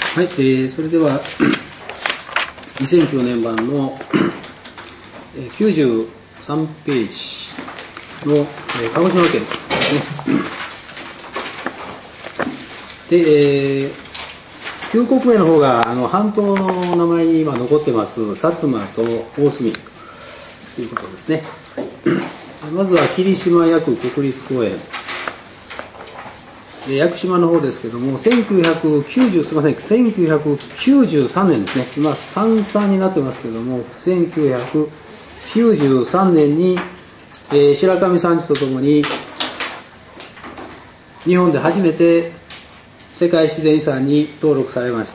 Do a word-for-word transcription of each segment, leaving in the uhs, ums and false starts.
はい、えー、それではにせんきゅうねん版のきゅうじゅうさんページの、えー、鹿児島県ですね。で、えー、きゅう国名の方があの半島の名前に今残ってます。薩摩と大隅ということですね。はい、まずは霧島薬国立公園。屋久島の方ですけども、せんきゅうひゃくきゅうじゅう、すみません、せんきゅうひゃくきゅうじゅうさんねんですね。今、さんさんになってますけども、せんきゅうひゃくきゅうじゅうさんねんに、えー、白神山地とともに、日本で初めて世界自然遺産に登録されました。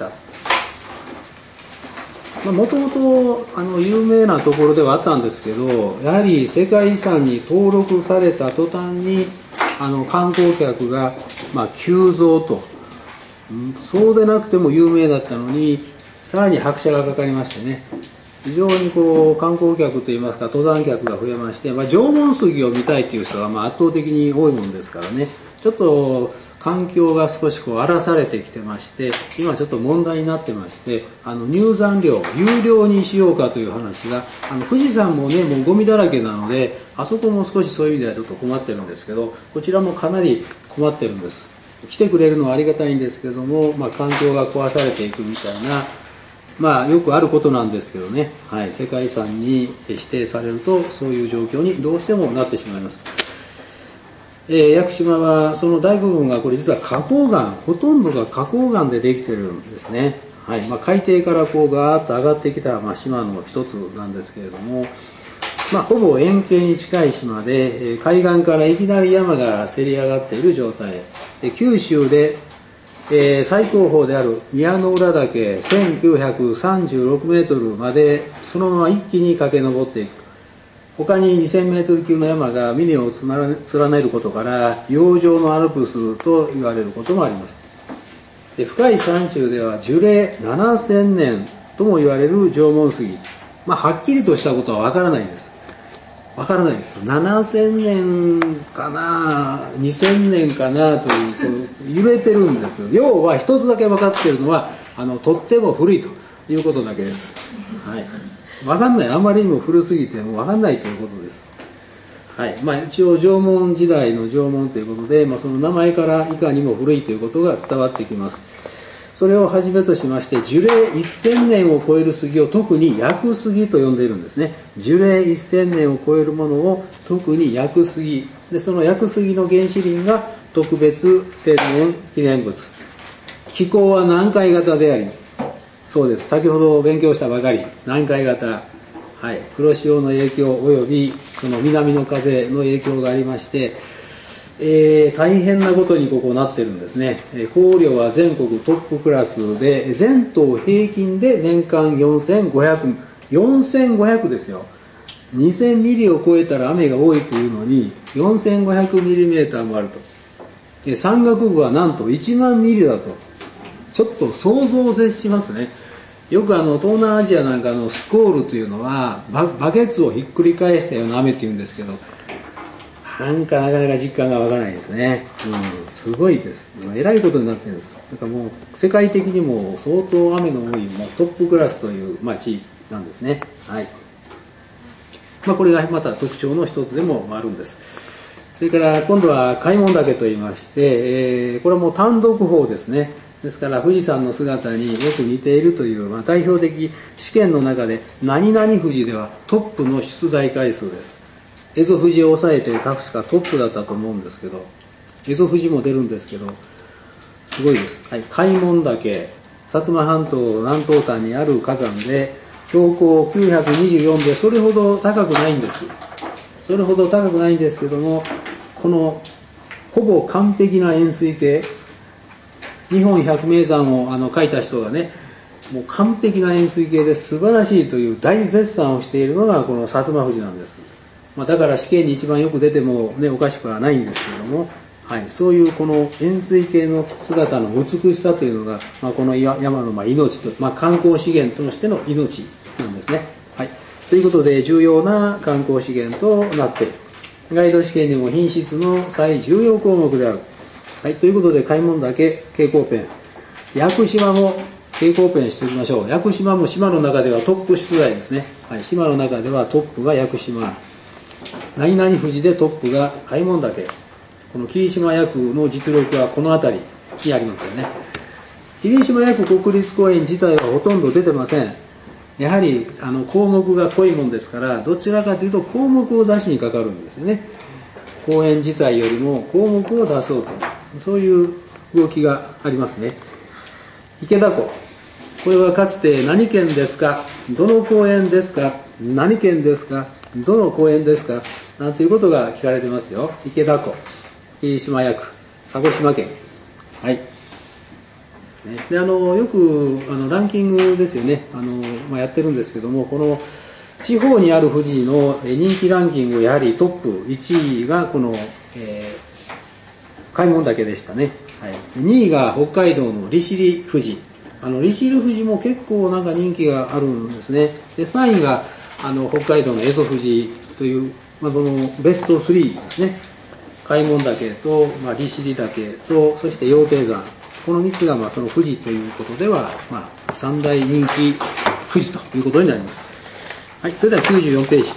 もともと有名なところではあったんですけど、やはり世界遺産に登録された途端に、あの観光客が、まあ、急増と、そうでなくても有名だったのにさらに拍車がかかりましてね、非常にこう観光客といいますか登山客が増えまして、まあ、縄文杉を見たいという人がまあ圧倒的に多いもんですからね、ちょっと環境が少しこう荒らされてきてまして、今ちょっと問題になってまして、あの入山料有料にしようかという話が、あの富士山もねもうゴミだらけなので、あそこも少しそういう意味ではちょっと困ってるんですけど、こちらもかなり困ってるんです。来てくれるのはありがたいんですけども、まあ、環境が壊されていくみたいな、まあよくあることなんですけどね、はい、世界遺産に指定されるとそういう状況にどうしてもなってしまいます。えー、屋久島はその大部分がこれ実は花崗岩、ほとんどが花崗岩でできているんですね。はい、まあ、海底からこうガーッと上がってきた、まあ、島の一つなんですけれども、まあ、ほぼ円形に近い島で、えー、海岸からいきなり山がせり上がっている状態で、九州で、えー、最高峰である宮之浦岳せんきゅうひゃくさんじゅうろくメートルまでそのまま一気に駆け上っていく。他ににせんメートル級の山が峰を連ねることから洋上のアルプスと言われることもあります。で、深い山中では樹齢ななせんねんとも言われる縄文杉、まあ、はっきりとしたことはわからないんです。わからないですよ。ななせんねんかな、にせんねんかなという、揺れてるんですよ。要は一つだけ分かっているのは、あのとっても古いということだけです。はい。分かんない、あまりにも古すぎても分かんないということです。はい。まあ一応縄文時代の縄文ということで、まあ、その名前からいかにも古いということが伝わってきます。それをはじめとしまして、樹齢せんねんを超える杉を特に屋久杉と呼んでいるんですね。樹齢せんねんを超えるものを特に屋久杉で、その屋久杉の原始林が特別天然記念物。気候は南海型であり、そうです、先ほど勉強したばかり、南海型、はい、黒潮の影響およびその南の風の影響がありまして、えー、大変なことにここなってるんですね。降雨量は全国トップクラスで、全島平均で年間よんせんごひゃく、よんせんごひゃくですよ。にせんミリを超えたら雨が多いというのに、よんせんごひゃくミリメーターもあると。山岳部はなんといちまんミリだと。ちょっと想像を絶しますね。よくあの東南アジアなんかのスコールというのは バ, バケツをひっくり返したような雨っていうんですけど、なんかなかなか実感がわからないですね。うん、すごいです。えらいことになってるんです。だからもう世界的にも相当雨の多い、もうトップクラスという、まあ、地域なんですね。はい。まあ、これがまた特徴の一つでもあるんです。それから今度は開門岳といいまして、えー、これはもう単独峰ですね。ですから富士山の姿によく似ているという、まあ、代表的試験の中で何々富士ではトップの出題回数です。蝦夷富士を抑えて確かトップだったと思うんですけど、蝦夷富士も出るんですけど、すごいです。はい、開門岳、薩摩半島南東端にある火山で、標高きゅうひゃくにじゅうよんでそれほど高くないんです。それほど高くないんですけども、このほぼ完璧な円錐形、日本百名山をあの書いた人がね、もう完璧な円錐形で素晴らしいという大絶賛をしているのがこの薩摩富士なんです。まあ、だから試験に一番よく出ても、ね、おかしくはないんですけれども、はい、そういうこの円錐形の姿の美しさというのが、まあ、この山のまあ命と、まあ、観光資源としての命なんですね。はい、ということで重要な観光資源となっている。ガイド試験にも品質の最重要項目である。はい、ということで開門岳蛍光ペン、屋久島も蛍光ペンしておきましょう。屋久島も島の中ではトップ出題ですね。はい、島の中ではトップが屋久島。何々富士でトップが開門岳。この霧島屋久の実力はこの辺りにありますよね。霧島屋久国立公園自体はほとんど出てません。やはりあの項目が濃いもんですから、どちらかというと項目を出しにかかるんですよね。公園自体よりも項目を出そうと、そういう動きがありますね。池田湖、これはかつて何県ですか、どの公園ですか、何県ですか、どの公園ですか、なんていうことが聞かれてますよ。池田湖、霧島屋久、鹿児島県。はい。で、あのよくあのランキングですよね、あの、まあ、やってるんですけども、この地方にある富士の人気ランキング、やはりトップいちいがこの、えー、開門岳でしたね。はい、にいが北海道の利尻富士。あの利尻富士も結構なんか人気があるんですね。で、さんいがあの北海道の蝦夷富士という、まあ、このベストスリーですね。開門岳と、まあ、利尻岳と、そして羊蹄山。このみっつがまあその富士ということでは、まあ、三大人気富士ということになります。はい、それではきゅうじゅうよんページ。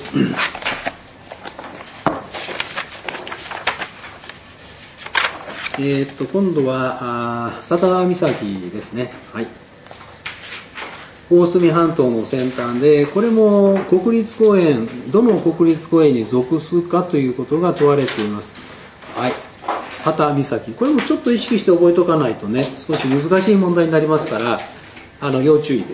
えー、っと今度は佐多岬ですね。はい。大隅半島の先端で、これも国立公園、どの国立公園に属すかということが問われています。はい。佐多岬、これもちょっと意識して覚えておかないとね、少し難しい問題になりますから、あの要注意です。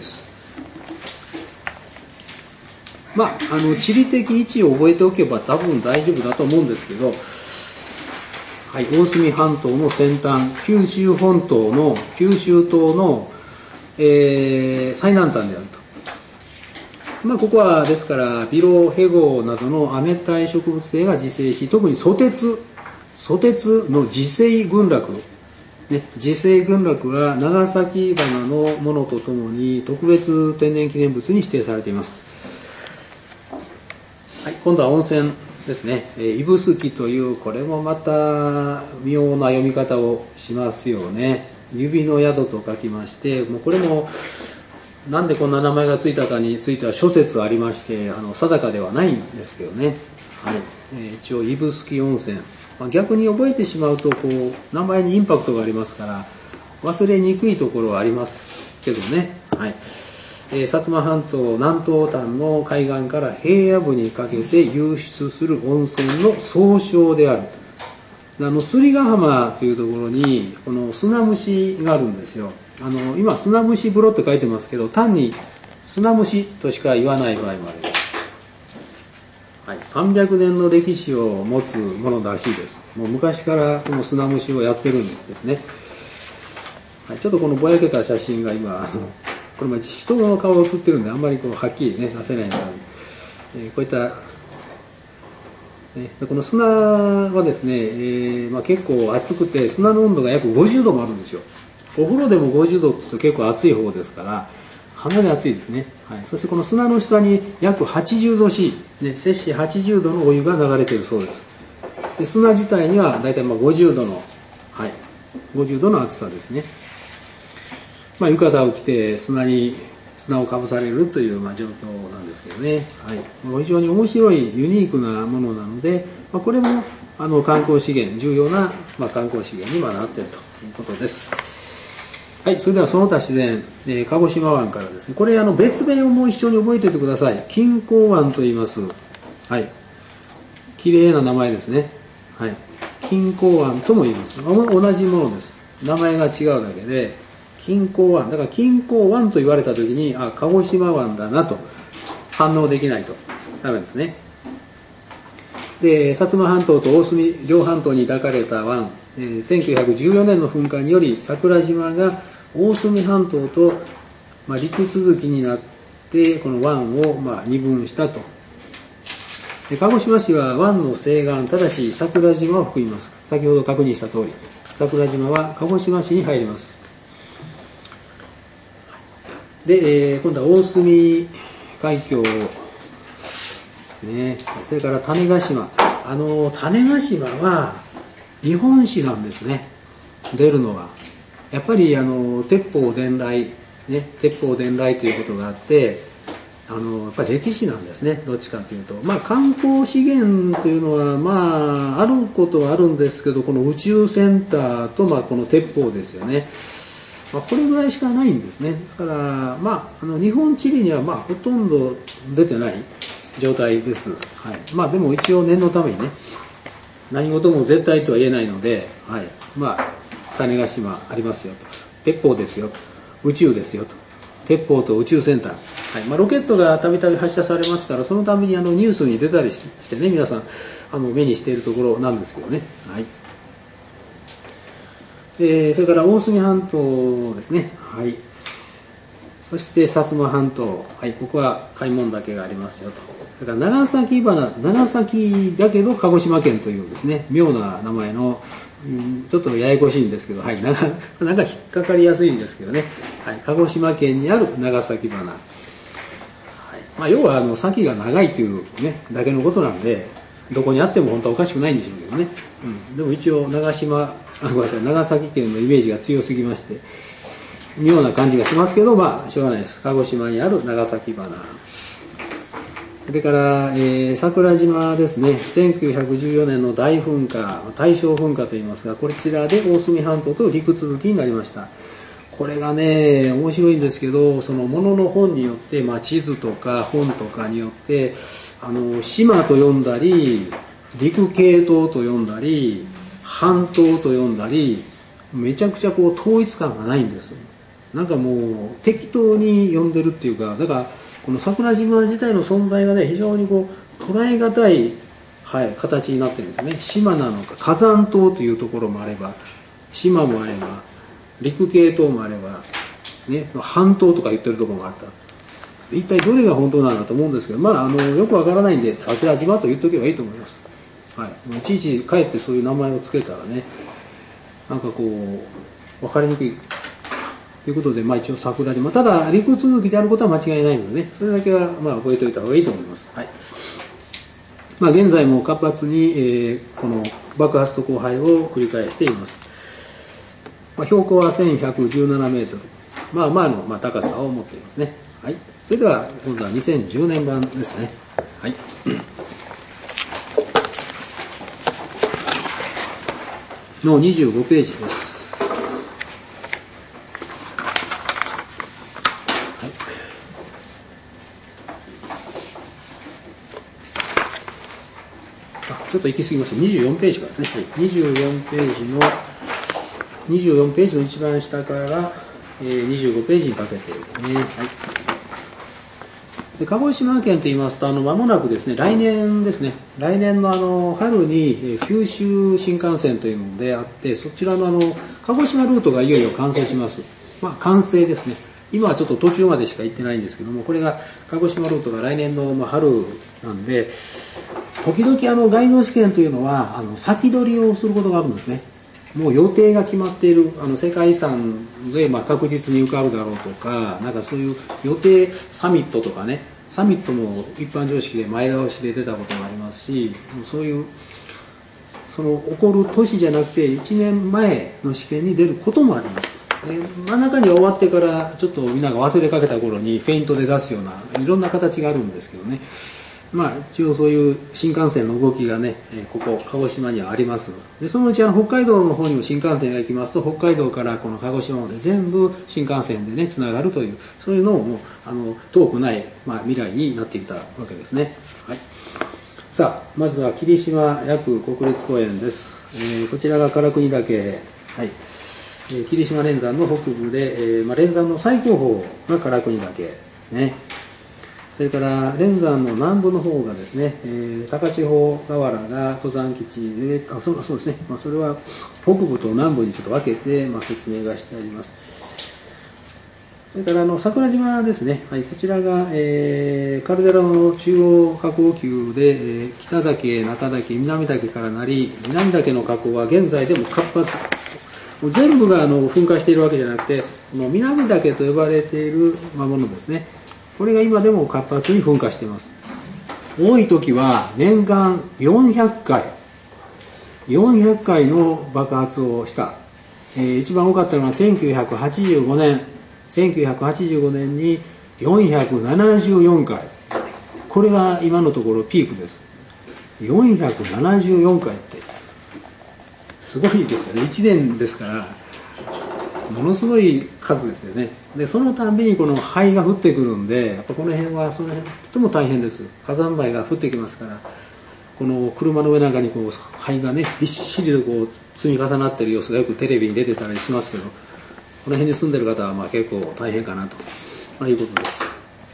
まあ、あの地理的位置を覚えておけば多分大丈夫だと思うんですけど、はい、大隅半島の先端、九州本島の九州島の、えー、最南端であると。まあ、ここはですからビロヘゴなどの亜熱帯植物性が自生し、特にソテツソテツの自生群落、ね、自生群落は長崎花のものとともに特別天然記念物に指定されています。はい、今度は温泉ですね。指宿という、これもまた妙な読み方をしますよね。指の宿と書きまして、もうこれもなんでこんな名前がついたかについては諸説ありまして、あの定かではないんですけどね。はい、えー、一応指宿温泉、まあ、逆に覚えてしまうとこう名前にインパクトがありますから忘れにくいところはありますけどね。はい、えー、薩摩半島南東端の海岸から平野部にかけて湧出する温泉の総称である。あの摺ヶ浜というところにこの砂蒸しがあるんですよ。あの今砂蒸し風呂って書いてますけど、単に砂蒸しとしか言わない場合もあります。はい、さんびゃくねんの歴史を持つものらしいです。もう昔からこの砂蒸しをやってるんですね。はい、ちょっとこのぼやけた写真が今あのこれも人の顔が写ってるんであんまりこうはっきりね出せないので、えー、こういったね、この砂はですね、えーまあ、結構熱くて砂の温度が約ごじゅうどもあるんですよ。お風呂でもごじゅうどって言うと結構熱い方ですからかなり熱いですね。はい、そしてこの砂の下に約はちじゅうど C、ね、摂氏はちじゅうどのお湯が流れているそうです。で砂自体にはだいたいまあごじゅうどの、はい、ごじゅうどの熱さですね。まあ、浴衣を着て砂に砂をかぶされるというまあ状況なんですけどね。はい、非常に面白いユニークなものなので、まあ、これもあの観光資源、重要なまあ観光資源にまあなっているということです。はい、それではその他自然、えー、鹿児島湾からですね、これあの別名をもう一緒に覚えておいてください。錦江湾と言います。はい、綺麗な名前ですね。はい、錦江湾とも言います。同じものです。名前が違うだけで錦江湾、だから錦江湾と言われたときに、あ、鹿児島湾だなと反応できないとダメですね。で、薩摩半島と大隅両半島に抱かれた湾、えー、せんきゅうひゃくじゅうよねんの噴火により桜島が大隅半島と、まあ、陸続きになってこの湾をまあ二分したと。で鹿児島市は湾の西岸、ただし桜島を含みます。先ほど確認した通り、桜島は鹿児島市に入ります。で、えー、今度は大隅海峡ですね。それから種子島。あの種子島は日本史なんですね。出るのはやっぱりあの鉄砲伝来ね、鉄砲伝来ということがあって、あのやっぱり歴史なんですね、どっちかというと。まあ、観光資源というのは、まあ、あることはあるんですけど、この宇宙センターと、まあ、この鉄砲ですよね。まあ、これぐらいしかないんですね。ですから、まあ、あの日本地理には、まあ、ほとんど出てない状態です。はい。まあ、でも一応念のためにね、何事も絶対とは言えないので、はい。まあ、種子島ありますよと。鉄砲ですよ。宇宙ですよと。鉄砲と宇宙センター。はい。まあ、ロケットがたびたび発射されますから、そのためにあのニュースに出たりしてね、皆さん、あの目にしているところなんですけどね。はい。えー、それから大隅半島ですね。はい。そして薩摩半島。はい。ここは開門岳がありますよと。それから長崎花、長崎だけど鹿児島県というですね、妙な名前の、うん、ちょっとややこしいんですけど、はい。なんか引っかかりやすいんですけどね。はい。鹿児島県にある長崎花。はい。まあ、要はあの先が長いというね、だけのことなんで、どこにあっても本当はおかしくないんでしょうけどね。うん。でも一応長島、あ、ごめんなさい、長崎県のイメージが強すぎまして、妙な感じがしますけど、まあ、しょうがないです。鹿児島にある長崎花。それから、えー、桜島ですね。せんきゅうひゃくじゅうよねんの大噴火、大正噴火といいますが、こちらで大隅半島と陸続きになりました。これがね、面白いんですけど、そのものの本によって、まあ、地図とか本とかによって、あの、島と読んだり、陸系統と読んだり、半島と読んだり、めちゃくちゃこう統一感がないんです。なんかもう適当に読んでるっていうか、だからこの桜島自体の存在がね、非常にこう捉え難い、はい、形になってるんですよね。島なのか、火山島というところもあれば、島もあれば、陸系統もあれば、ね、半島とか言ってるところもあった。一体どれが本当なんだと思うんですけど、まあ、あのよくわからないんで桜島と言っとけばいいと思います。はい、いちいちかえってそういう名前をつけたらね、なんかこう分かりにくいということで、まあ、一応桜島、ただ陸続きであることは間違いないのでね、それだけはまあ覚えておいた方がいいと思います。はい。まあ、現在も活発に、えー、この爆発と降灰を繰り返しています。まあ、標高はせんひゃくじゅうななメートル、まあまあの、まあ、高さを持っていますね。はい。それでは今度はにせんじゅうねん版ですね。はい。のにじゅうごページです。はい。あ、ちょっと行き過ぎました。にじゅうよんページからですね。はい。にじゅうよんページのにじゅうよんページの一番下から、えー、にじゅうごページにかけてですね。はい。で鹿児島県といいますと、あの間もなくですね、来年ですね、来年のあの春に九州新幹線というのであって、そちらのあの鹿児島ルートがいよいよ完成します。まあ完成ですね。今はちょっと途中までしか行ってないんですけども、これが鹿児島ルートが来年のまあ春なんで、時々あのガイド試験というのはあの先取りをすることがあるんですね。もう予定が決まっているあの世界遺産でまあ確実に受かるだろうとか、なんかそういう予定サミットとかね、サミットも一般常識で前倒しで出たことがありますし、そういうその起こる年じゃなくていちねんまえの試験に出ることもあります。で真ん中には終わってからちょっとみんなが忘れかけた頃にフェイントで出すようないろんな形があるんですけどね。まあ、一応そういう新幹線の動きがね、ここ鹿児島にはあります。でそのうちあの北海道の方にも新幹線が行きますと、北海道からこの鹿児島まで全部新幹線でねつながるという、そういうのもあの遠くない、まあ、未来になっていたわけですね。はい。さあ、まずは霧島薬国立公園です。えー、こちらが唐国岳、はい、えー、霧島連山の北部で、えーまあ、連山の最高峰が唐国岳ですね。それから連山の南部の方がですね、えー、高千穂河原が登山基地で、あ、そう、そうですね、まあ、それは北部と南部にちょっと分けて、まあ、説明がしてあります。それからあの桜島ですね、はい、こちらが、えー、カルデラの中央火口級で、えー、北岳、中岳、南岳からなり、南岳の火口は現在でも活発。全部があの噴火しているわけじゃなくて、この南岳と呼ばれているものですね。これが今でも活発に噴火しています。多い時は年間よんひゃっかい、よんひゃっかいの爆発をした。えー、一番多かったのはせんきゅうひゃくはちじゅうごねん、 せんきゅうひゃくはちじゅうごねんによんひゃくななじゅうよんかい、これが今のところピークです。よんひゃくななじゅうよんかいってすごいですよね。いちねんですからものすごい数ですよね。でそのたんびにこの灰が降ってくるんで、やっぱこの辺はその辺とても大変です。火山灰が降ってきますから、この車の上なんかにこう灰がねびっしりとこう積み重なっている様子がよくテレビに出てたりしますけど、この辺に住んでる方はまあ結構大変かなと、まあ、いうことです。はい、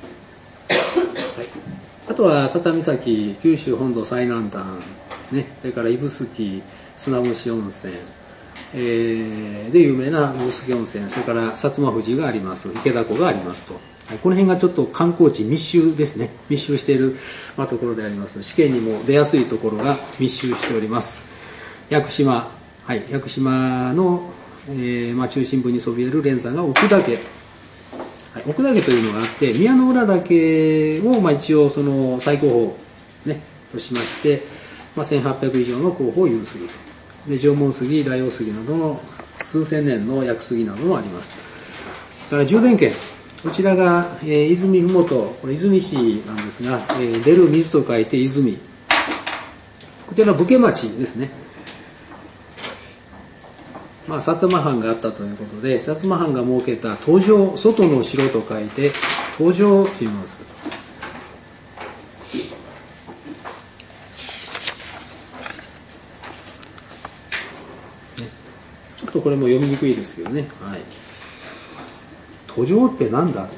あとは佐多岬、九州本土最南端、ね、それから指宿、砂星温泉、えー、で有名な指宿温泉、それから薩摩富士があります、池田湖がありますと、はい、この辺がちょっと観光地密集ですね、密集している、まあ、ところであります。試験にも出やすいところが密集しております。屋久島、はい、屋久島の、えーまあ、中心部にそびえる連山が奥岳、はい、奥岳というのがあって、宮之浦岳を、まあ、一応その最高峰、ね、としまして、まあ、せんはっぴゃく以上の候補を有すると。で縄文杉、大王杉などの数千年の屋久杉などもあります。それから充電圏、こちらが、えー、泉ふもと、これ出水市なんですが、えー、出る水と書いて泉、こちらは武家町ですね。まあ、薩摩藩があったということで、薩摩藩が設けた東城、外の城と書いて東城と言います。ちょっとこれも読みにくいですけどね。はい。途上って何だと。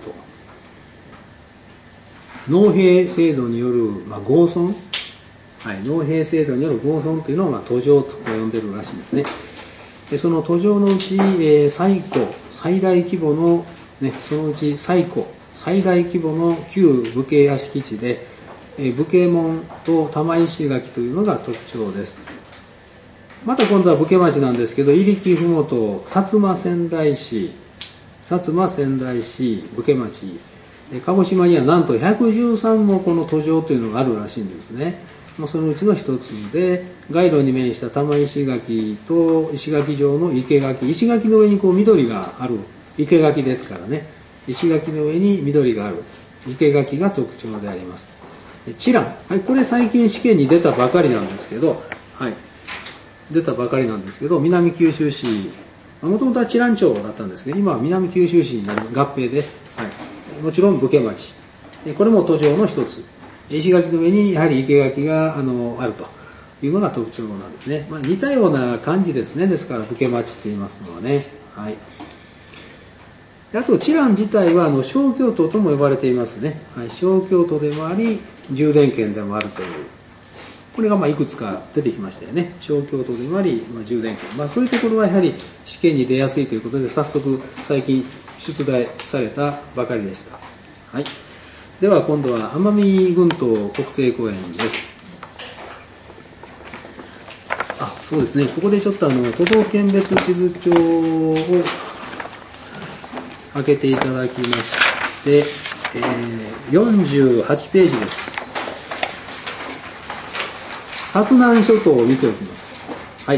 農兵制度による、まあ、合村、はい、農兵制度による合村というのを、まあ、途上と呼んでるらしいですね。でその途上のうち、えー、最古、最大規模の、ね、そのうち最古、最大規模の旧武家屋敷地で、えー、武家門と玉石垣というのが特徴です。また今度は武家町なんですけど、入木ふもと、薩摩仙台市、薩摩仙台市、武家町、鹿児島にはなんとひゃくじゅうさんもこの途上というのがあるらしいんですね。そのうちの一つで、街路に面した玉石垣と石垣状の生垣、石垣の上にこう緑がある、生垣ですからね、石垣の上に緑がある生垣が特徴であります。知覧、はい、これ最近試験に出たばかりなんですけど、はい、出たばかりなんですけど、南九州市、もともとは知覧町だったんですけど、今は南九州市になる合併で、はい、もちろん武家町、これも途上の一つ。石垣の上にやはり生垣が あ, のあるというのが特徴なんですね。まあ、似たような感じですね。ですから武家町って言いますのはね。はい。あと知覧自体はあの小京都とも呼ばれていますね。はい、小京都でもあり充電圏でもあるという。これがまあいくつか出てきましたよね。小京都でもあり、まあ、充電圏。まあそういうところはやはり試験に出やすいということで早速最近出題されたばかりでした。はい。では今度は奄美群島国定公園です。あ、そうですね。ここでちょっとあの都道県別地図帳を開けていただきまして、えー、よんじゅうはちページです。薩南諸島を見ておきます。はい。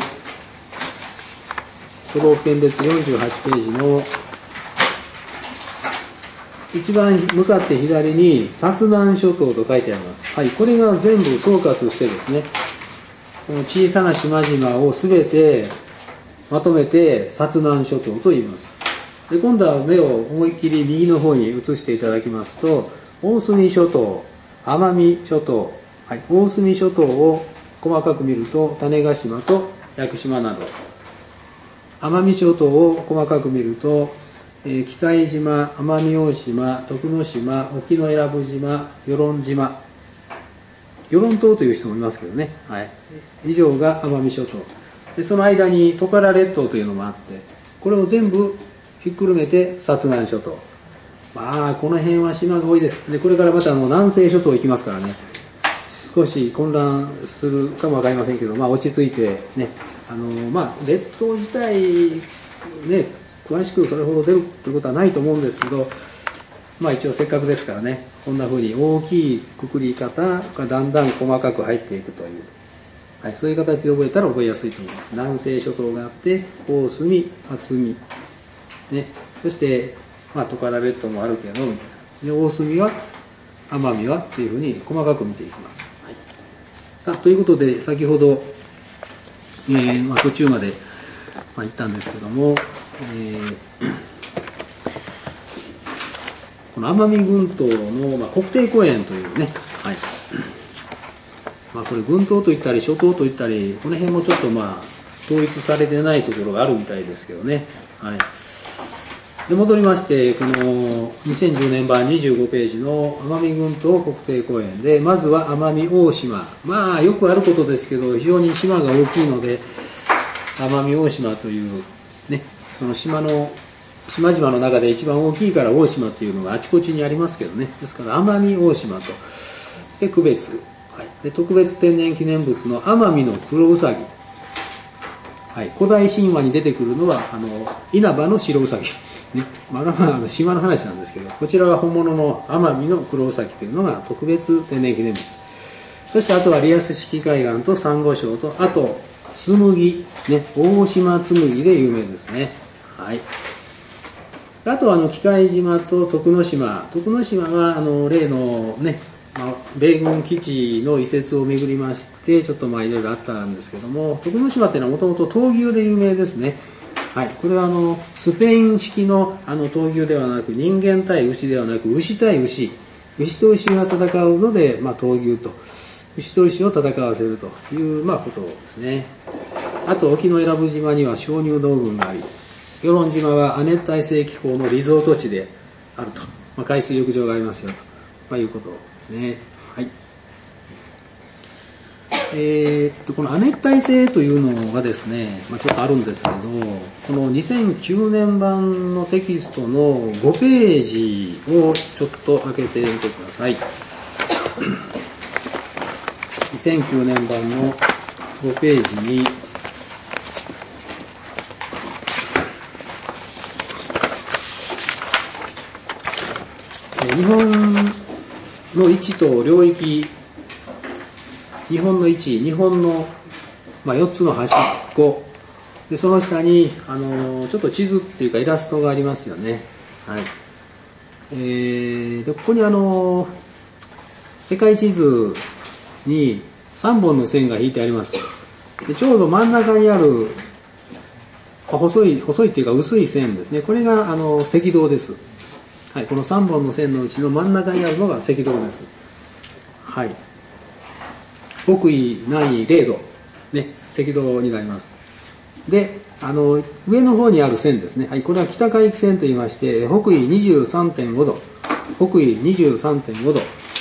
都道県別よんじゅうはちページの一番向かって左に薩南諸島と書いてあります。はい、これが全部総括してですね、この小さな島々をすべてまとめて薩南諸島と言います。で、今度は目を思いっきり右の方に移していただきますと、大隅諸島、奄美諸島、はい、大隅諸島を細かく見ると種子島と屋久島など、奄美諸島を細かく見ると喜界島、奄美大島、徳之島、沖永良部島、与論島、与論島という人もいますけどね、はい、以上が奄美諸島で、その間にトカラ列島というのもあって、これを全部ひっくるめて薩南諸島。まあこの辺は島が多いです。でこれからまたあの南西諸島行きますからね、少し混乱するかもわかりませんけど、まあ落ち着いてね、あのまあ列島自体ね、詳しくそれほど出るということはないと思うんですけど、まあ一応せっかくですからね、こんな風に大きいくくり方がだんだん細かく入っていくという、はい、そういう形で覚えたら覚えやすいと思います。南西諸島があって、大隅、渥美、ね、そしてまあ、トカラ列島もあるけどみたいな。で大隅は奄美はっていうふうに細かく見ていきます。はい、さあということで先ほど、えーまあ、途中まで、まあ、言ったんですけども、えー、この奄美群島の、まあ、国定公園というね、はい、まあ、これ群島といったり諸島といったりこの辺もちょっとまあ統一されてないところがあるみたいですけどね。はい、で戻りまして、このにせんじゅうねん版にじゅうごページの奄美群島国定公園で、まずは奄美大島、まあよくあることですけど非常に島が大きいので奄美大島というね、その島の島々の中で一番大きいから大島っていうのがあちこちにありますけどね。ですから奄美大島と、そして区別、はい、で特別天然記念物の奄美の黒ウサギ、はい、古代神話に出てくるのはあの稲葉の白ウサギ、ね、まあ、まあ、あの神話の話なんですけど、こちらは本物の奄美の黒ウサギというのが特別天然記念物。そしてあとはリアス式海岸とサンゴ礁と、あとつむぎ、ね、大島つむぎで有名ですね。はい、あとはあの喜界島と徳之島、徳之島はあの例のね、まあ、米軍基地の移設をめぐりましてちょっとまあいろいろあったんですけども、徳之島っていうのはもともと闘牛で有名ですね。はい、これはあのスペイン式のあの闘牛ではなく、人間対牛ではなく牛対牛、牛と牛が戦うので、まあ、闘牛と牛と牛を戦わせるという、まあ、ことですね。あと沖永良部島には鍾乳洞群があり、与論島は亜熱帯性気候のリゾート地であると、まあ、海水浴場がありますよと、まあ、いうことですね。はい、えー、っとこの亜熱帯性というのがですね、まあ、ちょっとあるんですけど、このにせんきゅうねん版のテキストのごページをちょっと開けてみてください。にせんきゅうねん版のごページに日本の位置と領域、日本の位置、日本の、まあ、よっつの端っこで、その下にあのちょっと地図っていうかイラストがありますよね。はい、えー、でここにあの世界地図にさんぼんの線が引いてあります。でちょうど真ん中にある細い細いっていうか薄い線ですね。これがあの赤道です。はい、このさんぼんの線のうちの真ん中にあるのが赤道です。はい、北緯南緯れいど、ね、赤道になります。で、あの上の方にある線ですね。はい、これは北海域線といいまして、北緯 にじゅうさんてんごど、北緯 にじゅうさんてんごど、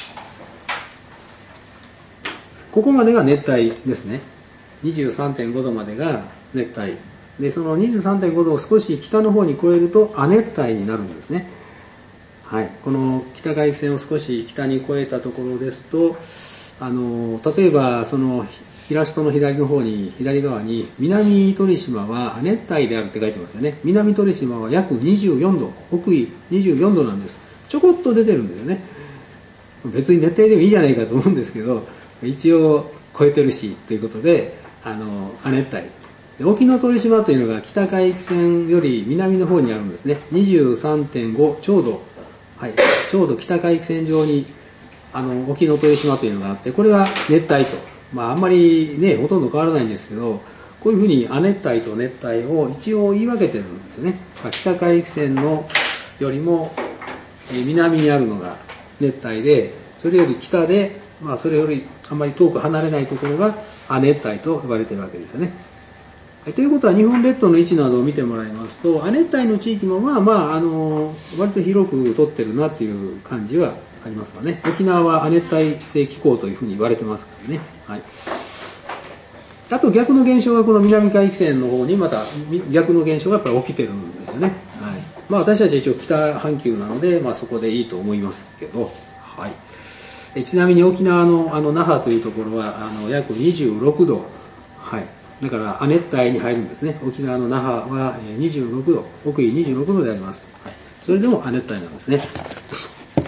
ここまでが熱帯ですね。にじゅうさんてんごどまでが熱帯で、その にじゅうさんてんごどを少し北の方に越えると亜熱帯になるんですね。はい、この北海域線を少し北に越えたところですと、あの例えばそのイラストの左の方に左側に南鳥島は亜熱帯であるって書いてますよね。南鳥島は約にじゅうよんど、北緯にじゅうよんどなんです。ちょこっと出てるんですよね。別に熱帯でもいいじゃないかと思うんですけど、一応超えてるしということで、あの亜熱帯で、沖ノ鳥島というのが北海域線より南の方にあるんですね。 にじゅうさんてんご ちょうど、はい、ちょうど北海域線上にあの沖ノ鳥島というのがあって、これが熱帯と、まあ、あんまりねほとんど変わらないんですけど、こういうふうに亜熱帯と熱帯を一応言い分けてるんですよね。北海域線のよりも南にあるのが熱帯で、それより北で、まあ、それよりあんまり遠く離れないところが亜熱帯と呼ばれているわけですよね。はい、ということは日本列島の位置などを見てもらいますと、亜熱帯の地域もまあまあ、あの割と広く取ってるなという感じはありますわね。沖縄は亜熱帯性気候というふうに言われてますからね。はい、あと逆の現象がこの南海域線の方にまた逆の現象がやっぱり起きてるんですよね。はい、まあ、私たちは一応北半球なので、まあ、そこでいいと思いますけど、はい、えちなみに沖縄のあの那覇というところはあの約にじゅうろくど、はい、だから亜熱帯に入るんですね。沖縄の那覇はにじゅうろくど、北緯にじゅうろくどであります。はい、それでも亜熱帯なんですね。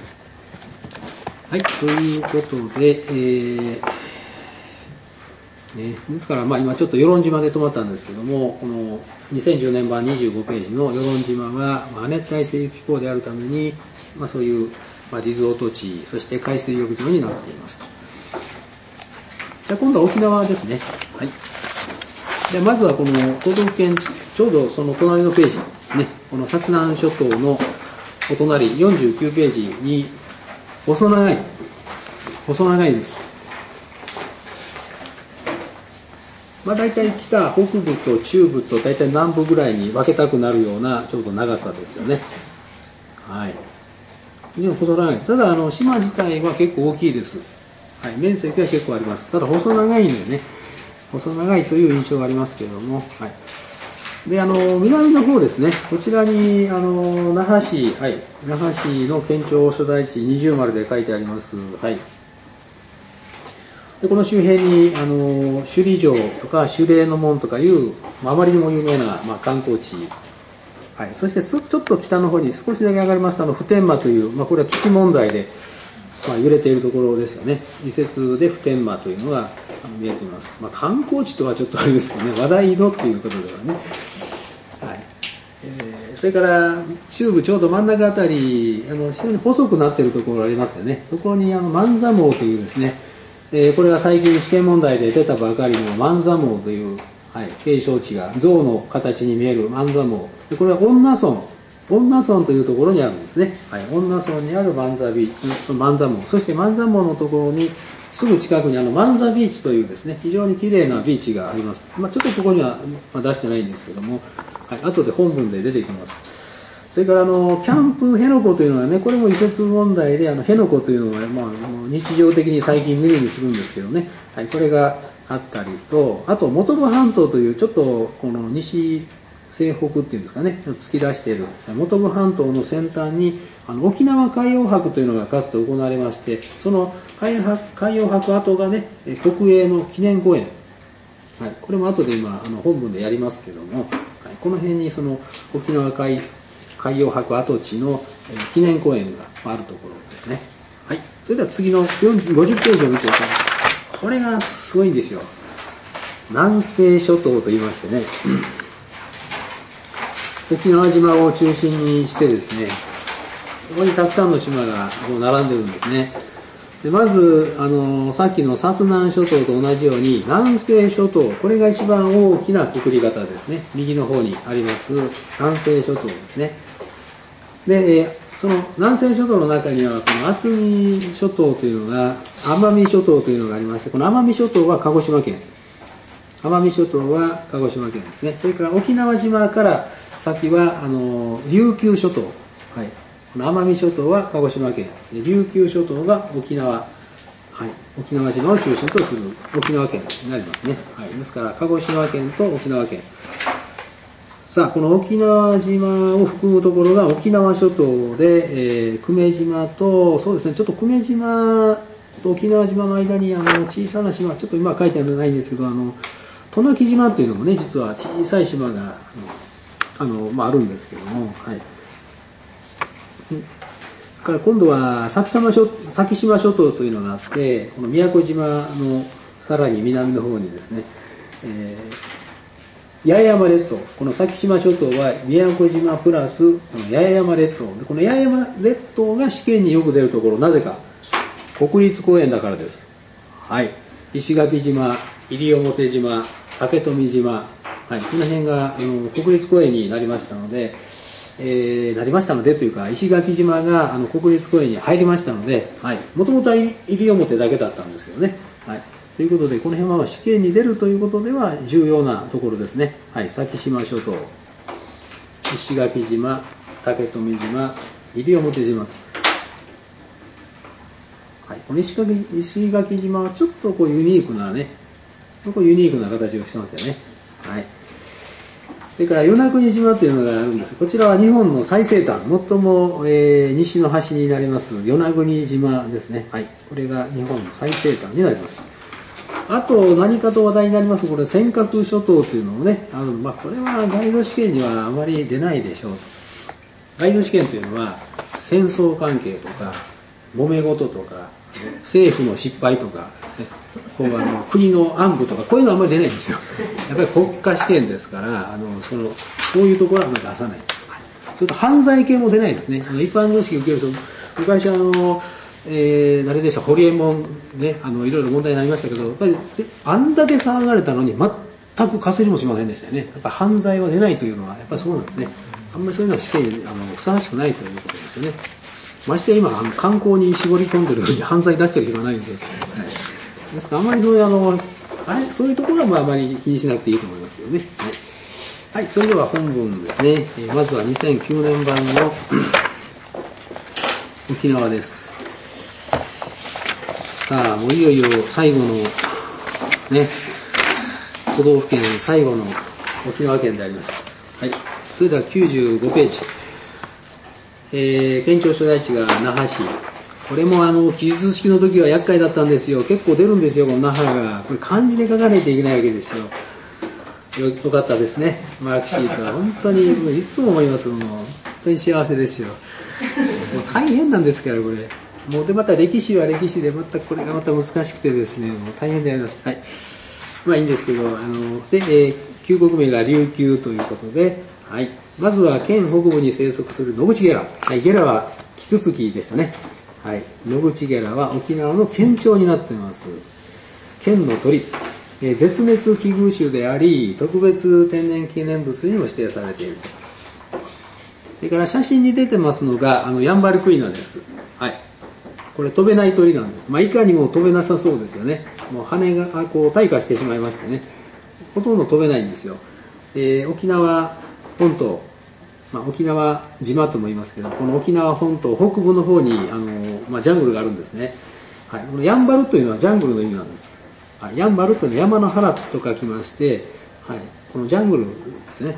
はい、ということで、えー、 ね、ですから、まあ、今ちょっと与論島で止まったんですけども、このにせんじゅうねん版にじゅうごページの与論島は、まあ、亜熱帯性気候であるために、まあ、そういう、まあ、リゾート地、そして海水浴場になっていますと。じゃあ今度は沖縄ですね。はい。でまずはこの都道府県、ちょうどその隣のページ、ね、この薩南諸島のお隣よんじゅうきゅうページに、細長い、細長いです。まあ、大体北、北部と中部と大体南部ぐらいに分けたくなるようなちょうど長さですよね。はい。でも細長い。ただあの島自体は結構大きいです。はい。面積は結構あります。ただ細長いのでね、細長いという印象がありますけれども、はい。であの南の方ですね。こちらにあの那覇市、はい、那覇市の県庁所在地二重丸で書いてあります。はい。でこの周辺にあの首里城とか守礼の門とかいう、まあ、あまりにも有名な、まあ、観光地、はい、そしてちょっと北の方に少しだけ上がりましたあの普天間という、まあ、これは基地問題で、まあ、揺れているところですよね。移設で普天間というのが見えています、まあ、観光地とはちょっとあれですけどね、話題のということではね、はいえー、それから中部ちょうど真ん中あたりあの非常に細くなっているところがありますよね。そこにあの万座網というですね、えー、これが最近試験問題で出たばかりの万座網という、はい、景勝地が象の形に見える万座網で、これは恩納村恩納村というところにあるんですね。はい、恩納村にある万座ビーチ、万座網、そして万座網のところにすぐ近くにあの万座ビーチというですね、非常に綺麗なビーチがあります。まあ、ちょっとここには出してないんですけども、はい、後で本文で出てきます。それからあのキャンプ辺野古というのはね、これも移設問題であの辺野古というのは、まあ、日常的に最近耳にするんですけどね、はい、これがあったりと、あと本部半島というちょっとこの西西北っていうんですかね、突き出している本部半島の先端にあの沖縄海洋博というのがかつて行われまして、その海洋博跡がね国営の記念公園、はい、これも後で今あの本文でやりますけども、はい、この辺にその沖縄海海洋博跡地の記念公園があるところですね。はい、それでは次のごじゅうページを見てください。これがすごいんですよ。南西諸島と言いましてね、沖縄島を中心にしてですね、ここにたくさんの島が並んでるんですね。でまずあのさっきの薩南諸島と同じように南西諸島、これが一番大きなくくり方ですね。右の方にあります南西諸島ですね。でその南西諸島の中にはこの渥美諸島というのが、奄美諸島というのがありまして、この奄美諸島は鹿児島県、奄美諸島は鹿児島県ですね。それから沖縄島から先はあの琉球諸島、はい、この奄美諸島は鹿児島県で、琉球諸島が沖縄、はい、沖縄島を中心とする沖縄県になりますね。はい、ですから鹿児島県と沖縄県。さあこの沖縄島を含むところが沖縄諸島で、えー、久米島と、そうですね、ちょっと久米島と沖縄島の間にあの小さな島、ちょっと今書いてあるないんですけど、あの渡名喜島というのもね、実は小さい島があの、まあ、あるんですけども、はい。それから今度は先島諸、先島諸島というのがあって、この宮古島のさらに南の方にですね、えー八重山列島、この先島諸島は宮古島プラスこの八重山列島で、この八重山列島が試験によく出るところ、なぜか国立公園だからです。はい、石垣島、西表島、竹富島、はい、この辺があの国立公園になりましたので、えー、なりましたのでというか、石垣島があの国立公園に入りましたので、もともとは西表だけだったんですけどね。はい、ということで、この辺は試験に出るということでは重要なところですね。はい、先島諸島、石垣島、竹富島、西表島。はい、この石垣、石垣島はちょっとこうユニークなね、こうユニークな形をしてますよね。はい。それから与那国島というのがあるんです。こちらは日本の最西端、最も、えー、西の端になります与那国島ですね。はい、これが日本の最西端になります。あと何かと話題になります、これ尖閣諸島というのもね、あの、まあ、これはガイド試験にはあまり出ないでしょう。ガイド試験というのは戦争関係とか揉め事とか政府の失敗とか、ね、こうあの国の暗部とかこういうのはあんまり出ないんですよ。やっぱり国家試験ですから、あのそのそういうところはあんまり出さない。それと犯罪系も出ないですね。あの一般常識を受ける人、昔あの、えー、誰でした、ホリエモンね、あのいろいろ問題になりましたけど、やっぱりあんだけ騒がれたのに全くかすりもしませんでしたよね。やっぱ犯罪は出ないというのはやっぱりそうなんですね。あんまりそういうのは試験にあのふさわしくないということですよね。まして今あの観光に絞り込んでるのに犯罪出してる暇ないんで、はい、ですからあんまりそういうあのあれそういうところはまああまり気にしなくていいと思いますけどね。はいはい、それでは本文ですね。えー、まずはにせんきゅうねん版の沖縄です。さあ、もういよいよ最後のね、都道府県最後の沖縄県であります。はい、それではきゅうじゅうごページ。えー、県庁所在地が那覇市。これもあの記述式の時は厄介だったんですよ。結構出るんですよ、この那覇が。これ漢字で書かないといけないわけですよ。よかったですね。マークシートは本当にいつも思います。もう本当に幸せですよ。もう大変なんですからこれ。もうでまた歴史は歴史でまたこれがまた難しくてですね、もう大変であります。はい。まあいいんですけど、あので、えー、旧国名が琉球ということで、はい。まずは県北部に生息する野口ゲラ。はい。ゲラはキツツキでしたね。はい。野口ゲラは沖縄の県鳥になっています。県の鳥。絶滅危惧種であり特別天然記念物にも指定されていると。それから写真に出てますのがあのヤンバルクイナです。はい、これ飛べない鳥なんです。まあ、いかにも飛べなさそうですよね。もう羽がこう退化してしまいましてね、ほとんど飛べないんですよ。えー、沖縄本島、まあ、沖縄島とも言いますけど、この沖縄本島北部の方にあの、まあ、ジャングルがあるんですね。はい、このヤンバルというのはジャングルの意味なんです。ヤンバルというのは山の原と書きまして、はい、このジャングルですね。はい、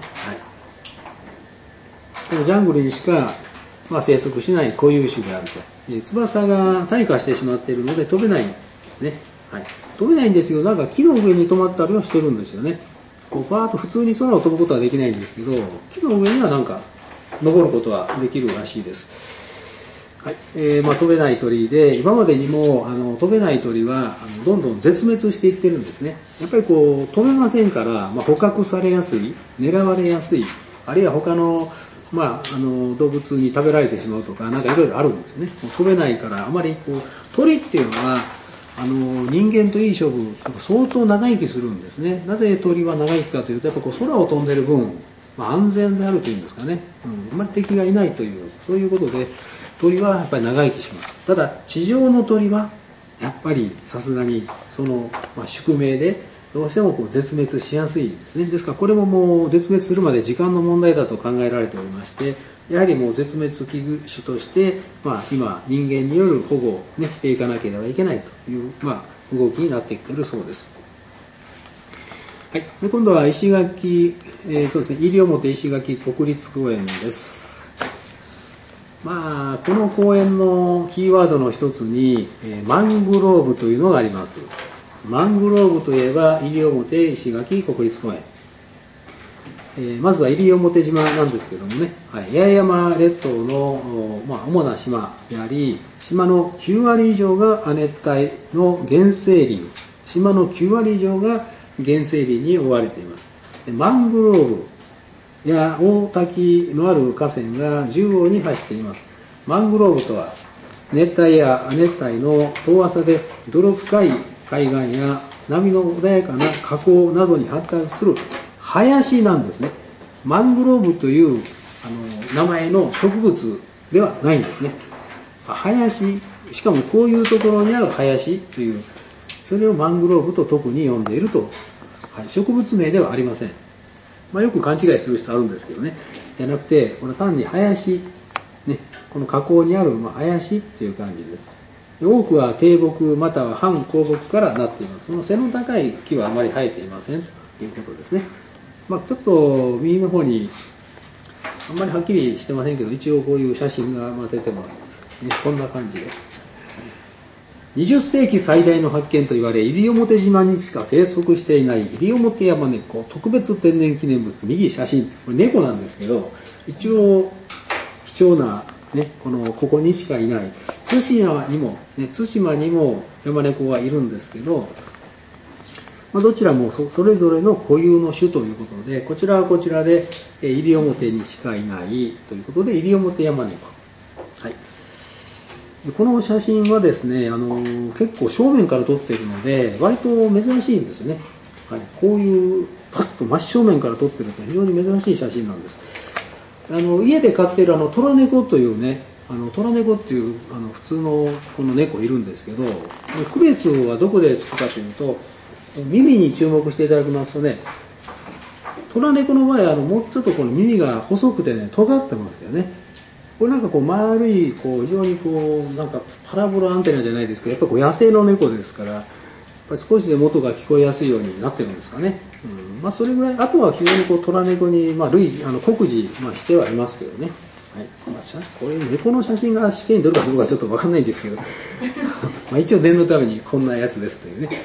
このジャングルにしか、まあ、生息しない固有種であると。翼が退化してしまっているので飛べないんですね。はい、飛べないんですけど、なんか木の上に止まったりはしてるんですよね。こうバーッと普通に空を飛ぶことはできないんですけど、木の上にはなんか登ることはできるらしいです。はい、えーまあ、飛べない鳥で、今までにもあの飛べない鳥はあのどんどん絶滅していってるんですね。やっぱりこう飛べませんから、まあ、捕獲されやすい、狙われやすい、あるいは他の、まあ、あの動物に食べられてしまうとか、なんかいろいろあるんですね。飛べないからあまりこう鳥っていうのはあの人間といい勝負、相当長生きするんですね。なぜ鳥は長生きかというと、やっぱこう空を飛んでる分、まあ、安全であるというんですかね、うん、あまり敵がいないという、そういうことで鳥はやっぱり長生きします。ただ地上の鳥はやっぱりさすがにその、まあ、宿命でどうしてもこう絶滅しやすいんですね。ですからこれももう絶滅するまで時間の問題だと考えられておりまして、やはりもう絶滅危惧種として、まあ、今人間による保護を、ね、していかなければいけないという、まあ、動きになってきているそうです。はい、で今度は石垣、えー、そうですね、西表石垣国立公園です。まあ、この公園のキーワードの一つに、えー、マングローブというのがあります。マングローブといえば西表石垣国立公園。えー、まずは西表島なんですけどもね、はい、八重山列島の、まあ、主な島であり、島のきゅうわり以上が亜熱帯の原生林、島のきゅうわり以上が原生林に覆われています。でマングローブや大滝のある河川が縦横に走っています。マングローブとは熱帯や亜熱帯の遠浅で泥深い海岸や波の穏やかな河口などに発達する林なんですね。マングローブというあの名前の植物ではないんですね。林、しかもこういうところにある林という、それをマングローブと特に呼んでいると、はい、植物名ではありません。まあ、よく勘違いする人あるんですけどね。じゃなくて、これ単に林、ね、この河口にある、まあ、林っていう感じです。多くは低木または半高木からなっています。その背の高い木はあまり生えていませんということですね。まあ、ちょっと右の方にあんまりはっきりしてませんけど、一応こういう写真が出てます、ね、こんな感じでにじゅっせいき最大の発見と言われ、西表島にしか生息していない西表ヤマネコ特別天然記念物、右写真、これ猫なんですけど、一応貴重な、 ね、このここにしかいない対馬にも、ね、対馬にもヤマネコがいるんですけど、まあ、どちらも そ, それぞれの固有の種ということで、こちらはこちらで西表にしかいないということで西表ヤマネコ、はい、でこの写真はですね、あの結構正面から撮っているので割と珍しいんですよね、はい、こういうパッと真正面から撮ってると非常に珍しい写真なんです。あの家で飼っているあのトラネコというね、あのトラネコっていうあの普通のこの猫いるんですけど、区別はどこでつくかというと、耳に注目していただきますとね、トラネコの場合はあのもうちょっとこの耳が細くてね尖ってますよね。これなんかこう丸いこう非常にこうなんかパラボラアンテナじゃないですけど、やっぱこう野生の猫ですから、やっぱり少しでも音が聞こえやすいようになってるんですかね。うん、まあそれぐらい。あとは非常にこうトラネコにまあ類あの酷似、まあ、してはいますけどね。はい。まあ、写真こういう猫の写真が試験に出るかどうかはちょっと分かんないんですけど、まあ一応念のためにこんなやつですというね。はい。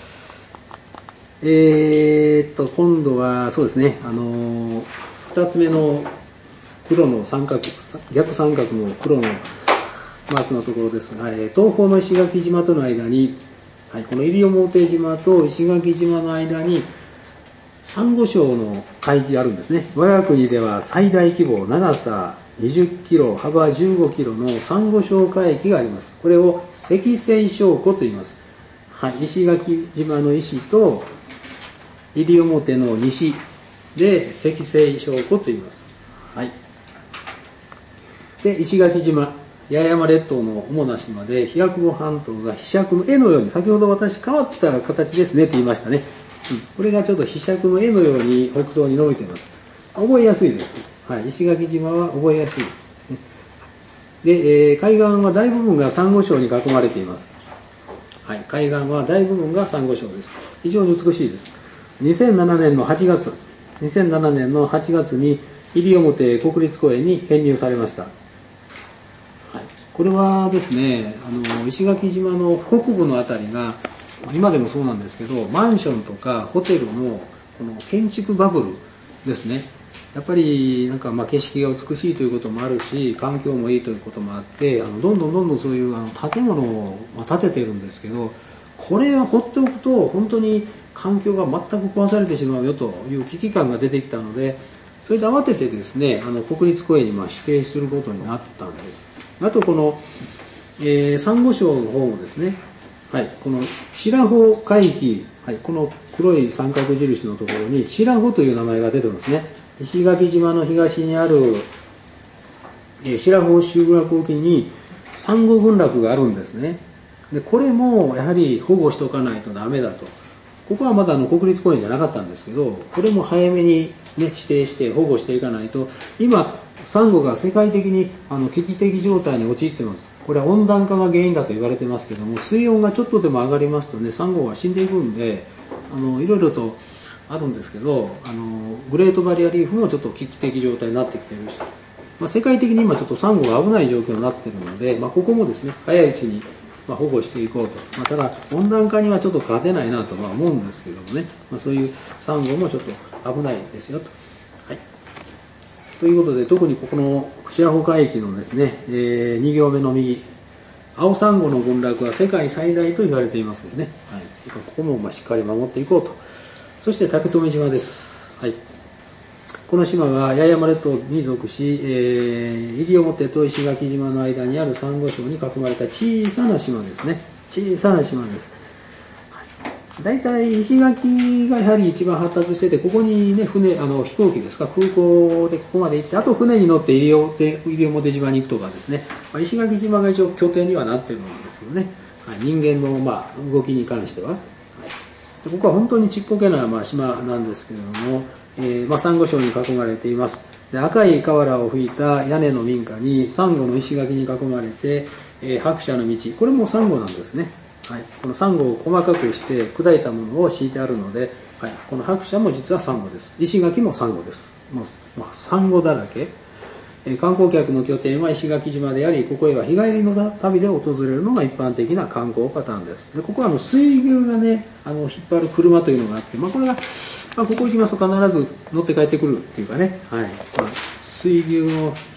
えー、っと今度はそうですね、あのふたつめの黒の三角、逆三角の黒のマークのところですが、東方の石垣島との間に、はい、この西表島と石垣島の間にサンゴ礁の海域があるんですね。我が国では最大規模、長さにじゅっキロ、幅じゅうごキロのサンゴ礁海域があります。これを石西礁湖と言います。はい、石垣島の石と西表の西で石西礁湖と言います。はい。で、石垣島、八重山列島の主な島で、平久保半島がひしゃくの絵のように、先ほど私変わった形ですねって言いましたね。うん、これがちょっとひしゃくの絵のように北東に伸びています。覚えやすいです。はい、石垣島は覚えやすいです。で、えー、海岸は大部分がサンゴ礁に囲まれています。はい、海岸は大部分がサンゴ礁です。非常に美しいです。にせんななねんのはちがつ、にせんななねんのはちがつに西表国立公園に編入されました。はい、これはですね、あの石垣島の北部のあたりが今でもそうなんですけど、マンションとかホテルのこの建築バブルですね。やっぱりなんかまあ景色が美しいということもあるし、環境もいいということもあって、あのどんどんどんどんそういうあの建物を建ててるんですけど、これは放っておくと本当に環境が全く壊されてしまうよという危機感が出てきたので、それで慌ててですね、あの国立公園にまあ指定することになったんです。あとこの、えー、サンゴ礁の方もですね、はい、この白穂海域、はい、この黒い三角印のところに白穂という名前が出てますね。石垣島の東にある、えー、白穂集落沖にサンゴ群落があるんですね。でこれもやはり保護しておかないとダメだと。ここはまだあの国立公園じゃなかったんですけど、これも早めに、ね、指定して保護していかないと、今サンゴが世界的にあの危機的状態に陥っています。これは温暖化が原因だと言われてますけども、水温がちょっとでも上がりますとね、サンゴが死んでいくんで、あのいろいろとあるんですけど、あのグレートバリアリーフもちょっと危機的状態になってきているし、まあ、世界的に今ちょっとサンゴが危ない状況になっているので、まあ、ここもですね早いうちにまあ保護していこうと。まあ、ただ温暖化にはちょっと勝てないなとは思うんですけどもね、まあ、そういうサンゴもちょっと危ないですよと。はい、ということで、特にここの白穂海域のですね、えー、に行目の右、青サンゴの群落は世界最大と言われていますよね。はい、ここもまあしっかり守っていこうと。そして竹富島です。はい、この島は八重山列島に属し、えー、西表と石垣島の間にあるサンゴ礁に囲まれた小さな島ですね。小さな島です。だいたい石垣がやはり一番発達してて、ここにね、船、あの飛行機ですか、空港でここまで行って、あと船に乗って西表、西表島に行くとかですね、まあ、石垣島が一応拠点にはなっているんですけどね、はい、人間の、まあ、動きに関しては。はい、でここは本当にちっぽけな、まあ、島なんですけれども、えーまあ、サンゴ礁に囲まれています。で赤い瓦を吹いた屋根の民家にサンゴの石垣に囲まれて、えー、白砂の道、これもサンゴなんですね。はい、このサンゴを細かくして砕いたものを敷いてあるので、はい、この白砂も実はサンゴです。石垣もサンゴです。もうまあ、サンゴだらけ。えー、観光客の拠点は石垣島であり、ここへは日帰りの旅で訪れるのが一般的な観光パターンです。でここはあの水牛がね、あの引っ張る車というのがあって、まあ、これが、まあ、ここ行きますと必ず乗って帰ってくるっていうかね、はい、まあ、水牛の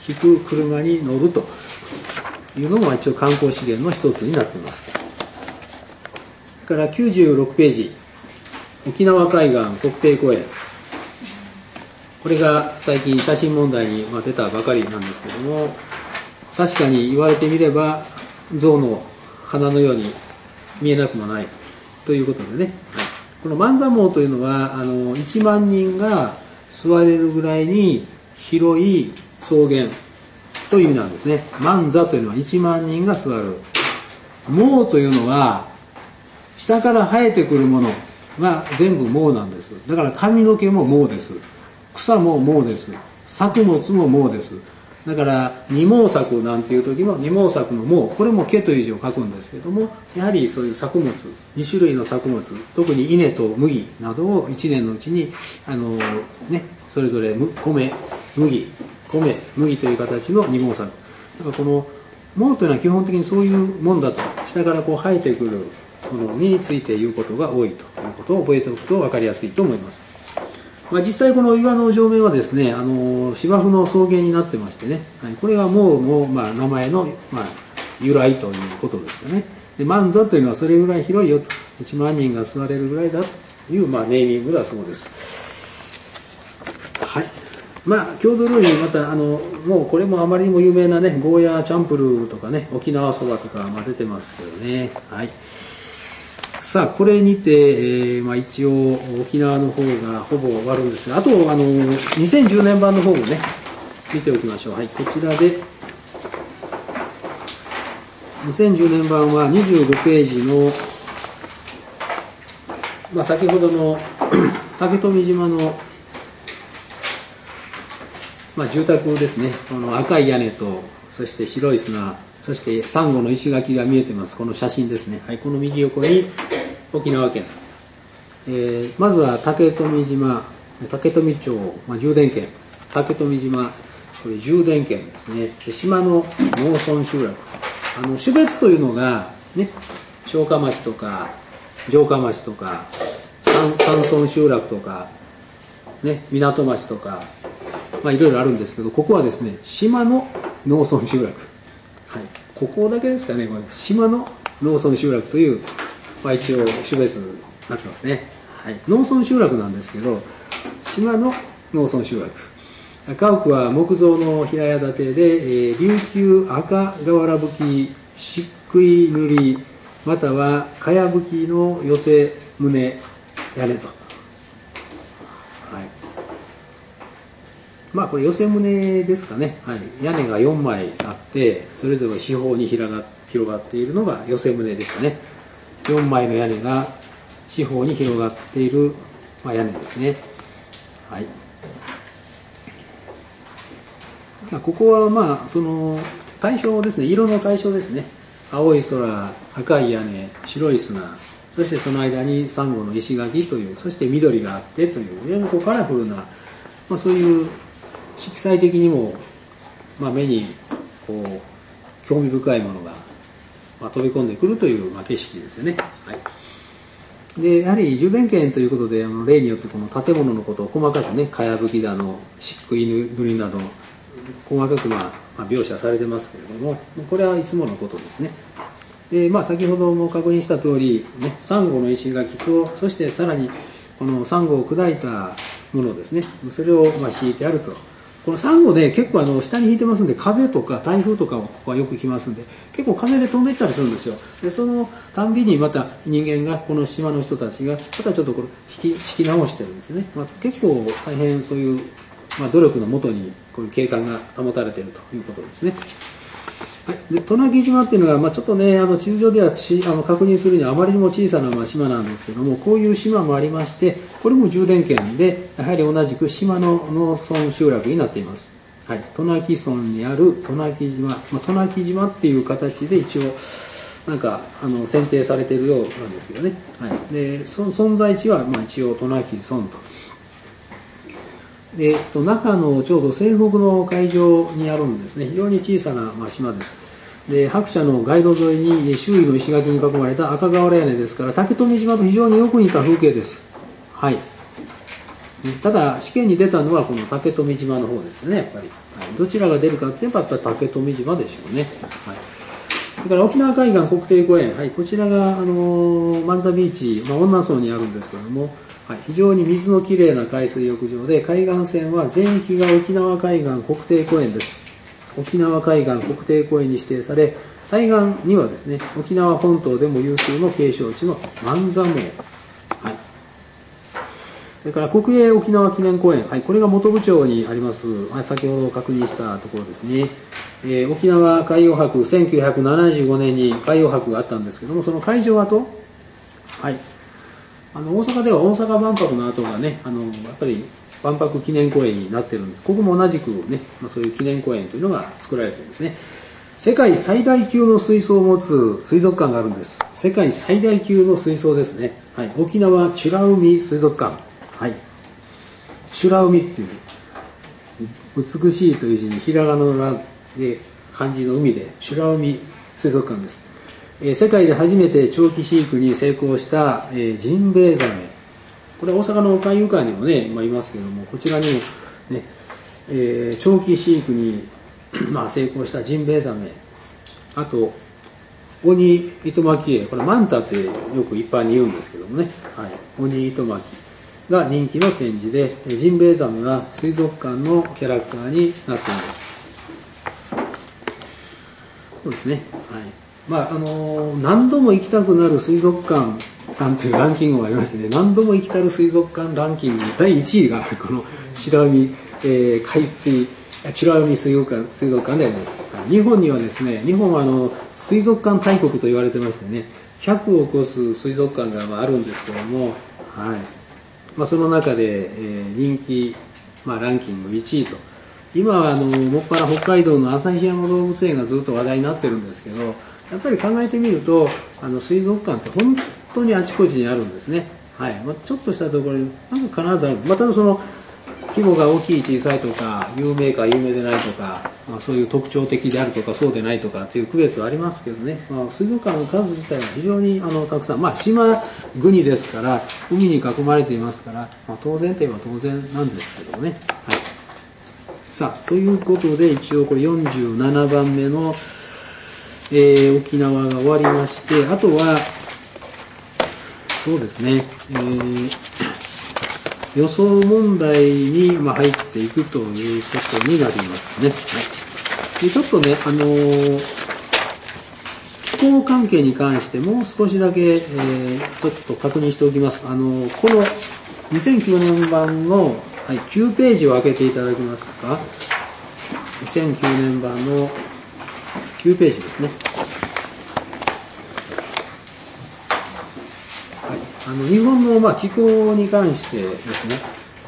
引く車に乗るというのも一応観光資源の一つになっています。それからきゅうじゅうろくページ、沖縄海岸国定公園。これが最近写真問題に出たばかりなんですけども、確かに言われてみれば象の鼻のように見えなくもないということでね、はい、この万座毛というのはあのいちまんにんが座れるぐらいに広い草原という意味なんですね。万座というのはいちまんにんが座る。毛というのは下から生えてくるものが全部毛なんです。だから髪の毛も毛です。草も毛です。作物も毛です。だから二毛作なんていう時の二毛作の毛、これも毛という字を書くんですけども、やはりそういう作物、に種類の作物、特に稲と麦などをいちねんのうちにあの、ね、それぞれ米、麦、米、麦という形の二毛作。だからこの毛というのは基本的にそういうもんだと、下からこう生えてくるものについて言うことが多いということを覚えておくと分かりやすいと思います。まあ、実際この岩の上面はですね、あの芝生の草原になってましてね、はい、これが毛の、まあ、名前の、まあ、由来ということですよね。で万座というのはそれぐらい広いよと、いちまんにんが座れるぐらいだという、まあ、ネーミングだそうです。はい。まあ郷土料理、またあのもうこれもあまりにも有名なね、ゴーヤーチャンプルーとかね、沖縄そばとか、まあ、出てますけどね。はい。さあこれにて、えーまあ、一応沖縄の方がほぼ終わるんですが、あとあのにせんじゅうねん版の方もね見ておきましょう。はい、こちらでにせんじゅうねん版はにじゅうごページの、まあ、先ほどの竹富島の、まあ、住宅ですね。この赤い屋根とそして白い砂、そしてサンゴの石垣が見えてます。この写真ですね。はい、この右横に沖縄県、えー、まずは竹富島、竹富町、まあ、充電県、竹富島、これ充電県ですね。で島の農村集落、あの種別というのがね、消化町とか城下町とか山村集落とかね、港町とか、まあ、いろいろあるんですけど、ここはですね、島の農村集落、はい、ここだけですかね、これ島の農村集落という、まあ、一応種別になってますね。はい、農村集落なんですけど、島の農村集落、家屋は木造の平屋建てで、えー、琉球赤瓦葺き漆喰塗りまたは茅葺きの寄せ棟屋根と、はい、まあこれ寄せ棟ですかね、はい、屋根がよんまいあってそれぞれ四方に広がっているのが寄せ棟ですかね。よんまいの屋根が四方に広がっている、まあ、屋根ですね。はい。ここはまあその対象ですね、色の対象ですね。青い空、赤い屋根、白い砂、そしてその間にサンゴの石垣という、そして緑があってという、非常にこうカラフルな、まあ、そういう色彩的にも、まあ、目にこう興味深いものが、まあ、飛び込んでくるという、まあ、景色ですよね。はい。でやはり充電圏ということで、あの例によってこの建物のことを細かくね、茅葺きだの、漆喰塗りなど細かくまあ描写されてますけれども、これはいつものことですね。で、まあ、先ほども確認した通り、ね、サンゴの石垣と、そしてさらにこのサンゴを砕いたものですね、それをまあ敷いてあると。このサンゴで結構あの下に引いてますんで、風とか台風とかここはよく来ますんで、結構風で飛んでいったりするんですよ。でそのたんびにまた人間が、この島の人たちがまたちょっとこれ引き、引き直してるんですね。まあ、結構大変そういう、まあ、努力のもとにこういう景観が保たれているということですね。はい、で渡名喜島っていうのは、まあ、ちょっとね、あの地図上ではしあの確認するにはあまりにも小さなまあ島なんですけども、こういう島もありまして、これも充電圏で、やはり同じく島の農村集落になっています。はい、渡名喜村にある渡名喜島、まあ、渡名喜島っていう形で一応なんかあの選定されているようなんですけどね。はい、でその存在地はまあ一応渡名喜村と。えっと、中のちょうど西北の海上にあるんですね。非常に小さな、まあ、島です。で、白車の街路沿いに周囲の石垣に囲まれた赤瓦屋根ですから、竹富島と非常によく似た風景です。はい。 ただ試験に出たのはこの竹富島の方ですね、やっぱり。はい、どちらが出るかって言えばやっぱり竹富島でしょうね。はい、それから沖縄海岸国定公園、はい、こちらが、あのー、万座ビーチ、まあ、恩納村にあるんですけども、はい、非常に水のきれいな海水浴場で、海岸線は全域が沖縄海岸国定公園です。沖縄海岸国定公園に指定され、対岸にはですね、沖縄本島でも有数の景勝地の万座網、はい、それから国営沖縄記念公園、はい、これが本部町にあります、はい、先ほど確認したところですね。えー、沖縄海洋博、せんきゅうひゃくななじゅうごねんに海洋博があったんですけども、その会場跡、はい、あの大阪では大阪万博の後がね、あのやっぱり万博記念公園になっているんで、ここも同じくね、まあ、そういう記念公園というのが作られているんですね。世界最大級の水槽を持つ水族館があるんです。世界最大級の水槽ですね。はい、沖縄美ら海水族館。はい、美ら海っていう美しいという字にひらがなのらで漢字の海で美ら海水族館です。えー、世界で初めて長期飼育に成功した、えー、ジンベエザメ。これは大阪の海遊館にもね、今いますけども、こちらにもね、えー、長期飼育にまあ成功したジンベエザメ、あとオニイトマキエ、これマンタってよく一般に言うんですけどもね、はい、オニイトマキが人気の展示で、ジンベエザメは水族館のキャラクターになっています。そうですね、はい、まああの何度も行きたくなる水族館なんていうランキングがありましてね、何度も行きたる水族館ランキングだいいちいがこの美ら海、えー、海水美ら海水族館、水族館であります。日本にはですね、日本はあの水族館大国と言われてましてね、ひゃくを超す水族館があるんですけども、はい、まあ、その中で、えー、人気、まあ、ランキングいちいと。今はあのもっぱら北海道の旭山動物園がずっと話題になってるんですけど、やっぱり考えてみると、あの水族館って本当にあちこちにあるんですね。はい、まあ、ちょっとしたところになんか必ずある。またその規模が大きい小さいとか、有名か有名でないとか、まあ、そういう特徴的であるとかそうでないとかという区別はありますけどね、まあ、水族館の数自体は非常にあのたくさん、まあ、島国ですから海に囲まれていますから、まあ、当然といえば当然なんですけどもね、はい、さあということで一応これよんじゅうななばんめの、えー、沖縄が終わりまして、あとはそうですね、えー予想問題に入っていくということになりますね。はい、でちょっとね、あのー、気候関係に関してもう少しだけ、えー、ちょっと確認しておきます。あのー、このにせんきゅうねん版の、はい、きゅうページを開けていただけますか。にせんきゅうねん版のきゅうページですね。あの日本のまあ気候に関してですね、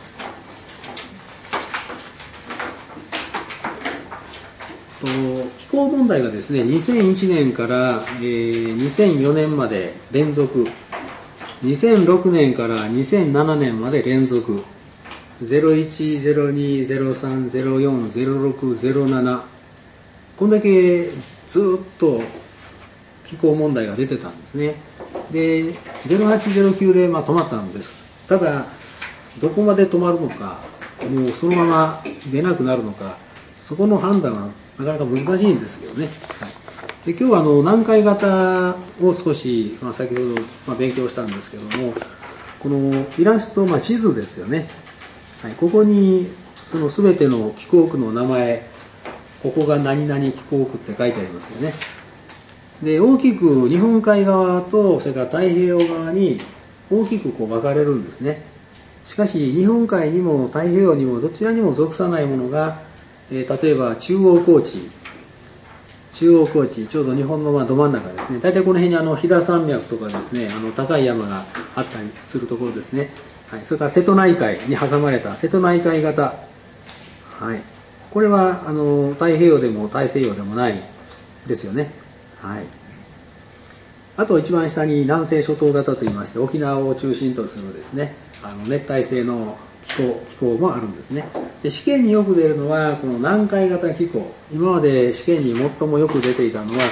と気候問題がですね、にせんいちねんから、えー、にせんよねんまで連続、にせんろくねんからにせんななねんまで連続、ゼロいち、ゼロに、ゼロさん、ゼロよん、ゼロろく、ゼロなな、こんだけずっと気候問題が出てたんですね。で、ゼロはち、ゼロきゅうで、まあ、止まったんです。ただ、どこまで止まるのか、もうそのまま出なくなるのか、そこの判断はなかなか難しいんですけどね。はい、で今日はあの南海型を少し、まあ、先ほど、まあ、勉強したんですけども、このイラスト、まあ、地図ですよね。はい、ここにその全ての気候区の名前、ここが何々気候区って書いてありますよね。で大きく日本海側とそれから太平洋側に大きくこう分かれるんですね。しかし日本海にも太平洋にもどちらにも属さないものが、えー、例えば中央高地中央高地ちょうど日本のまあど真ん中ですね。大体この辺にあの飛騨山脈とかですね、あの高い山があったりするところですね。はい、それから瀬戸内海に挟まれた瀬戸内海型、はい、これはあの太平洋でも大西洋でもないですよね。はい、あと一番下に南西諸島型といいまして、沖縄を中心とするですね、あの熱帯性の気候、気候もあるんですね。で試験によく出るのはこの南海型気候。今まで試験に最もよく出ていたのは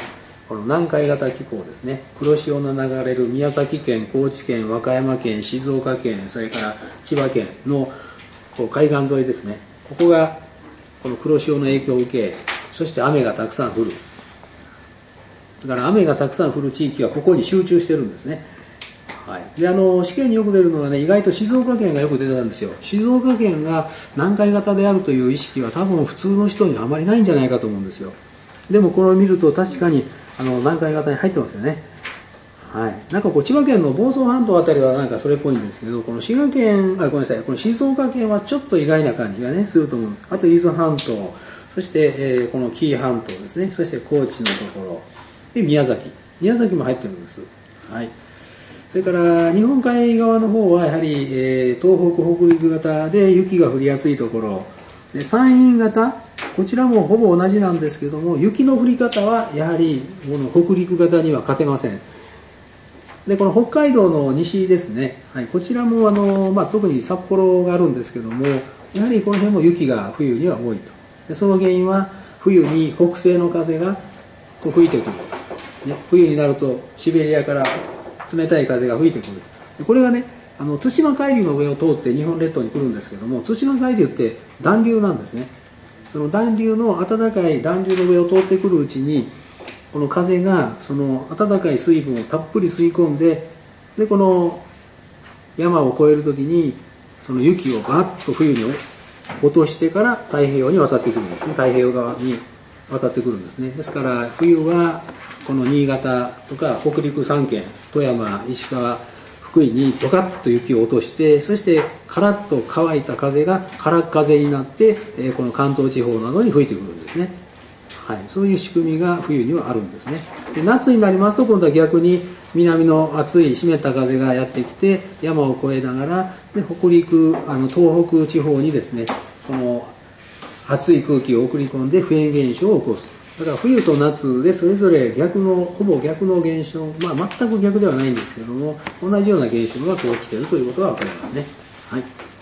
この南海型気候ですね、黒潮の流れる宮崎県、高知県、和歌山県、静岡県、それから千葉県のこう海岸沿いですね、ここがこの黒潮の影響を受け、そして雨がたくさん降る。だから雨がたくさん降る地域はここに集中してるんですね。はい、であの試験によく出るのはね、意外と静岡県がよく出てたんですよ。静岡県が南海型であるという意識は多分普通の人にはあまりないんじゃないかと思うんですよ。でもこれを見ると確かにあの南海型に入ってますよね。はい、なんかこう千葉県の房総半島あたりはなんかそれっぽいんですけど、この滋賀県、あ、ごめんなさい、この静岡県はちょっと意外な感じがねすると思うんです。あと伊豆半島、そして、えー、この紀伊半島ですね、そして高知のところで宮崎、宮崎も入ってるんです。はい。それから日本海側の方はやはり、えー、東北北陸型で雪が降りやすいところで、山陰型、こちらもほぼ同じなんですけども、雪の降り方はやはりこの北陸型には勝てません。でこの北海道の西ですね、はい、こちらもあの、まあ、特に札幌があるんですけども、やはりこの辺も雪が冬には多いと。でその原因は冬に北西の風が吹いてくる、ね、冬になるとシベリアから冷たい風が吹いてくる。これがね、あの対馬海流の上を通って日本列島に来るんですけども、対馬海流って暖流なんですね。その暖流の暖かい暖流の上を通ってくるうちに、この風がその暖かい水分をたっぷり吸い込んで、でこの山を越えるときにその雪をバッと冬に落としてから太平洋に渡ってくるんですね。太平洋側に渡ってくるんですね。ですから冬はこの新潟とか北陸さん県、富山、石川、福井にドカッと雪を落として、そしてカラッと乾いた風が空っ風になって、えー、この関東地方などに吹いてくるんですね。はい、そういう仕組みが冬にはあるんですね。で夏になりますと今度は逆に南の暑い湿った風がやってきて山を越えながらで北陸、あの東北地方にですね、この暑い空気を送り込んでフェーン現象を起こす。だから冬と夏でそれぞれ逆のほぼ逆の現象、まあ全く逆ではないんですけども、同じような現象がこう起きているということが分かりますね。はい。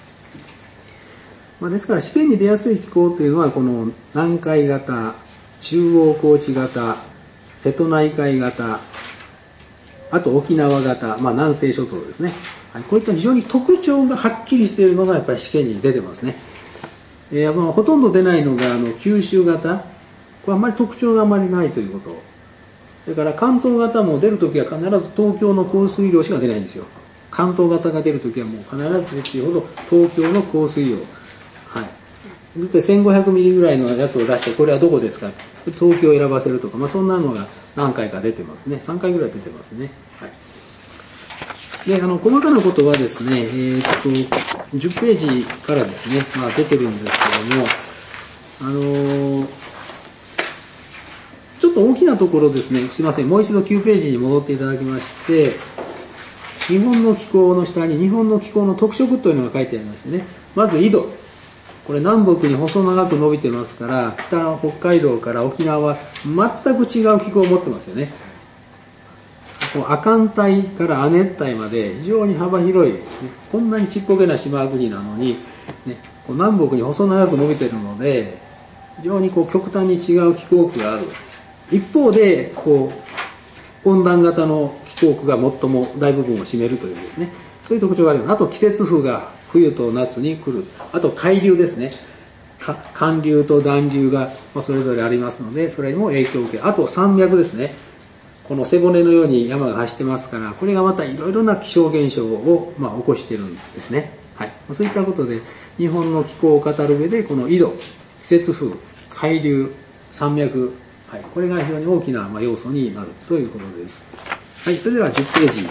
まあ、ですから試験に出やすい気候というのはこの南海型、中央高地型、瀬戸内海型、あと沖縄型、まあ、南西諸島ですね。はい、こういった非常に特徴がはっきりしているのがやっぱり試験に出てますね。えーまあ、ほとんど出ないのがあの九州型、これあまり特徴があまりないということ。それから関東型も出るときは必ず東京の降水量しか出ないんですよ。関東型が出るときはもう必ずっていうほど東京の降水量。はい。ずっとせんごひゃくミリぐらいのやつを出して、これはどこですか、東京を選ばせるとか、まあ、そんなのが何回か出てますね。さんかいぐらい出てますね。はい。で、あの、細かなことはですね、えー、っと、じゅっページからですね、まあ、出てるんですけども、あのー、ちょっと大きなところですね、すいません、もう一度きゅうページに戻っていただきまして、日本の気候の下に日本の気候の特色というのが書いてありましてね、まず緯度。これ南北に細長く伸びてますから、北の北海道から沖縄は全く違う気候を持ってますよね。亜寒帯から亜熱帯まで非常に幅広い、ね、こんなにちっぽけな島国なのに、ね、こう南北に細長く伸びているので、非常にこう極端に違う気候区がある。一方でこう温暖型の気候区が最も大部分を占めるというですね、そういう特徴があります。あと季節風が冬と夏に来る。あと海流ですね。寒流と暖流がそれぞれありますので、それにも影響を受ける。あと山脈ですね。この背骨のように山が走ってますから、これがまたいろいろな気象現象を、まあ、起こしているんですね。はい。そういったことで日本の気候を語る上で、この緯度、季節風、海流、山脈、はい、これが非常に大きな、まあ、要素になるということです。はい。それではじゅっページ。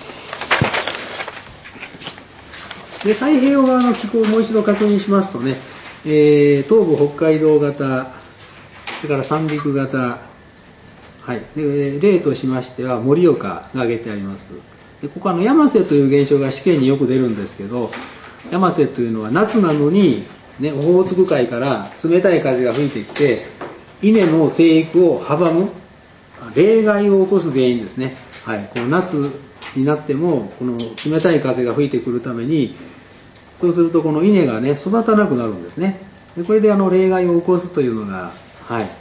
で、太平洋側の気候をもう一度確認しますとね、えー、東部北海道型、それから三陸型、はい、で例としましては盛岡が挙げてあります。でここはあの山瀬という現象が試験によく出るんですけど、山瀬というのは夏なのに、ね、オホーツク海から冷たい風が吹いてきて稲の生育を阻む冷害を起こす原因ですね。はい、この夏になってもこの冷たい風が吹いてくるために、そうするとこの稲がね育たなくなるんですね。でこれであの冷害を起こすというのが、はい、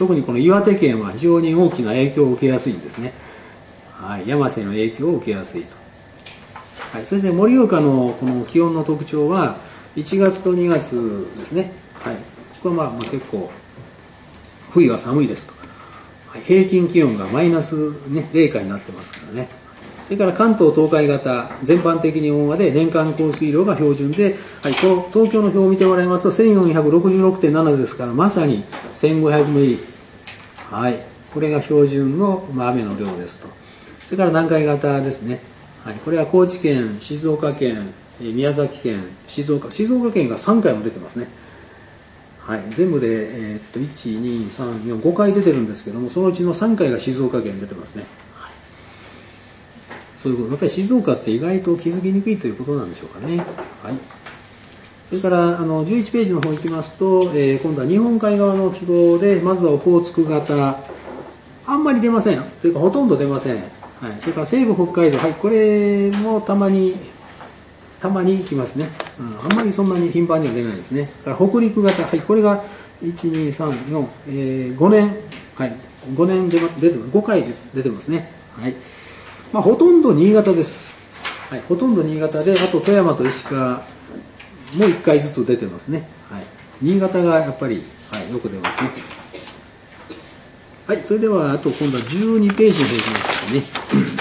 特にこの岩手県は非常に大きな影響を受けやすいんですね。はい、山瀬の影響を受けやすいと。はい、そして盛岡のこの気温の特徴はいちがつとにがつですね。はい、ここはまあ、まあ、結構冬は寒いですと。はい、平均気温がマイナス、ね、零下になってますからね。それから関東東海型全般的に温和で年間降水量が標準で、はい、この東京の表を見てもらいますと せんよんひゃくろくじゅうろくてんなな ですから、まさにせんごひゃくミリ、はい、これが標準の、まあ、雨の量ですと。それから南海型ですね。はい、これは高知県、静岡県、宮崎県、静岡、静岡県がさんかいも出てますね。はい、全部で、えー、っといち、に、さん、よん、ごかい出てるんですけども、そのうちのさんかいが静岡県出てますね。はい、そういうこと。やっぱり静岡って意外と気づきにくいということなんでしょうかね。はい、それからあのじゅういちページの方行きますと、えー、今度は日本海側の記号で、まずはオホーツク型、あんまり出ません。というかほとんど出ません。はい、それから西部北海道、はい、これもたまに、たまに来ますね。うん、あんまりそんなに頻繁には出ないですね。だから北陸型、はい、これがいち、に、さん、よん、えー、ごねん、はい、ごねん出てます。ごかい出てますね。はい。まあ、ほとんど新潟です。はい、ほとんど新潟で、あと富山と石川もいっかいずつ出てますね。はい。新潟がやっぱり、はい、よく出ますね。はい、それではあと今度はじゅうにページの方に行きましたね。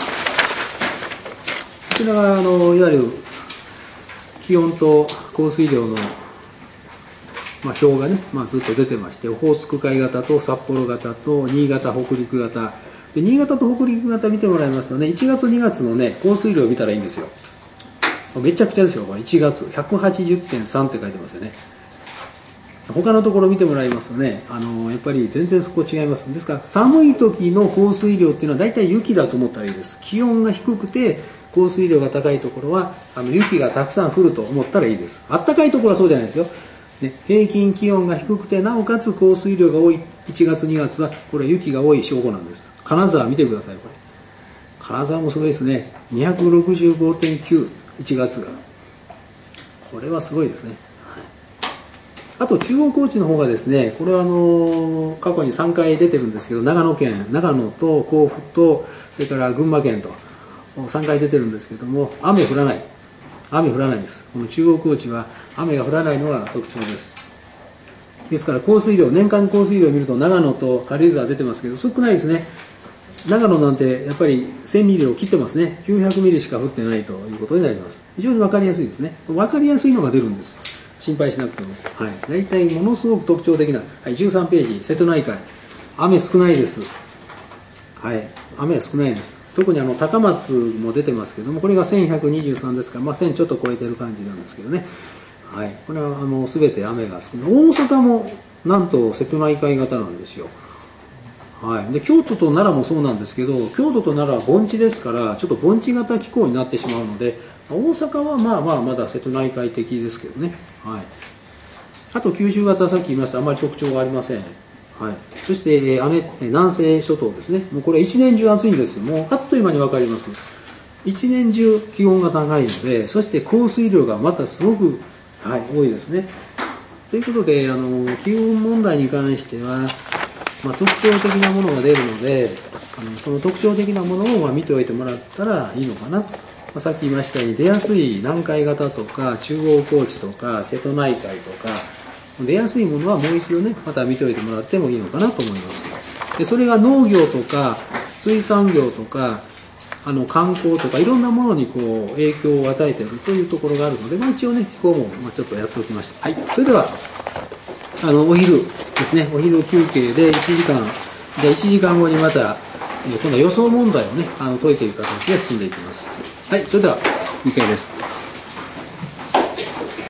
こちらがあのいわゆる気温と降水量の、まあ、表がね、まあ、ずっと出てまして、オホーツク海型と札幌型と新潟北陸型で、新潟と北陸型見てもらいますとね、いちがつにがつのね降水量を見たらいいんですよ。めちゃくちゃですよ。これいちがつ ひゃくはちじゅってんさん って書いてますよね。他のところ見てもらいますとね、あのやっぱり全然そこ違います。ですから寒い時の降水量っていうのは大体雪だと思ったらいいです。気温が低くて降水量が高いところはあの雪がたくさん降ると思ったらいいです。あったかいところはそうじゃないですよ。ね、平均気温が低くてなおかつ降水量が多いいちがつにがつはこれは雪が多い証拠なんです。金沢見てください。これ金沢もすごいですね。にひゃくろくじゅうごてんきゅう、いちがつがこれはすごいですね。あと中央高知の方がですね、これはあの過去にさんかい出てるんですけど、長野県、長野と甲府とそれから群馬県とさんかい出てるんですけども、雨降らない雨降らないです。この中央高知は雨が降らないのが特徴です。ですから降水量、年間降水量を見ると長野と軽井沢出てますけど少ないですね。長野なんてやっぱりせんミリを切ってますね。きゅうひゃくミリしか降ってないということになります。非常に分かりやすいですね。分かりやすいのが出るんです。心配しなくても。はい。大体ものすごく特徴的な、はい、じゅうさんページ、瀬戸内海。雨少ないです。はい。雨は少ないです。特にあの高松も出てますけども、これがせんひゃくにじゅうさんですから、まあ、せんちょっと超えてる感じなんですけどね。はい。これはあの全て雨が少ない。大阪もなんと瀬戸内海型なんですよ。はい、で京都と奈良もそうなんですけど、京都と奈良は盆地ですからちょっと盆地型気候になってしまうので、大阪はまあまあまだ瀬戸内海的ですけどね。はい、あと九州型、さっき言いましたあまり特徴がありません。はい、そして雨南西諸島ですね。もうこれ一年中暑いんですよ。もうあっという間に分かります。一年中気温が高いので、そして降水量がまたすごく、はい、多いですね。ということであの気温問題に関してはまあ、特徴的なものが出るので、あのその特徴的なものをまあ見ておいてもらったらいいのかな。まあ、さっき言いましたように出やすい南海型とか中央高地とか瀬戸内海とか出やすいものはもう一度ねまた見ておいてもらってもいいのかなと思います。でそれが農業とか水産業とかあの観光とかいろんなものにこう影響を与えているというところがあるので、まあ、一応ね気候もまあちょっとやっておきました。はい、それではあのお昼ですね、お昼休憩でいちじかん、でいちじかんごにまた今度は予想問題をねあの解いていく形で進んでいきます。はい、それではにかいです。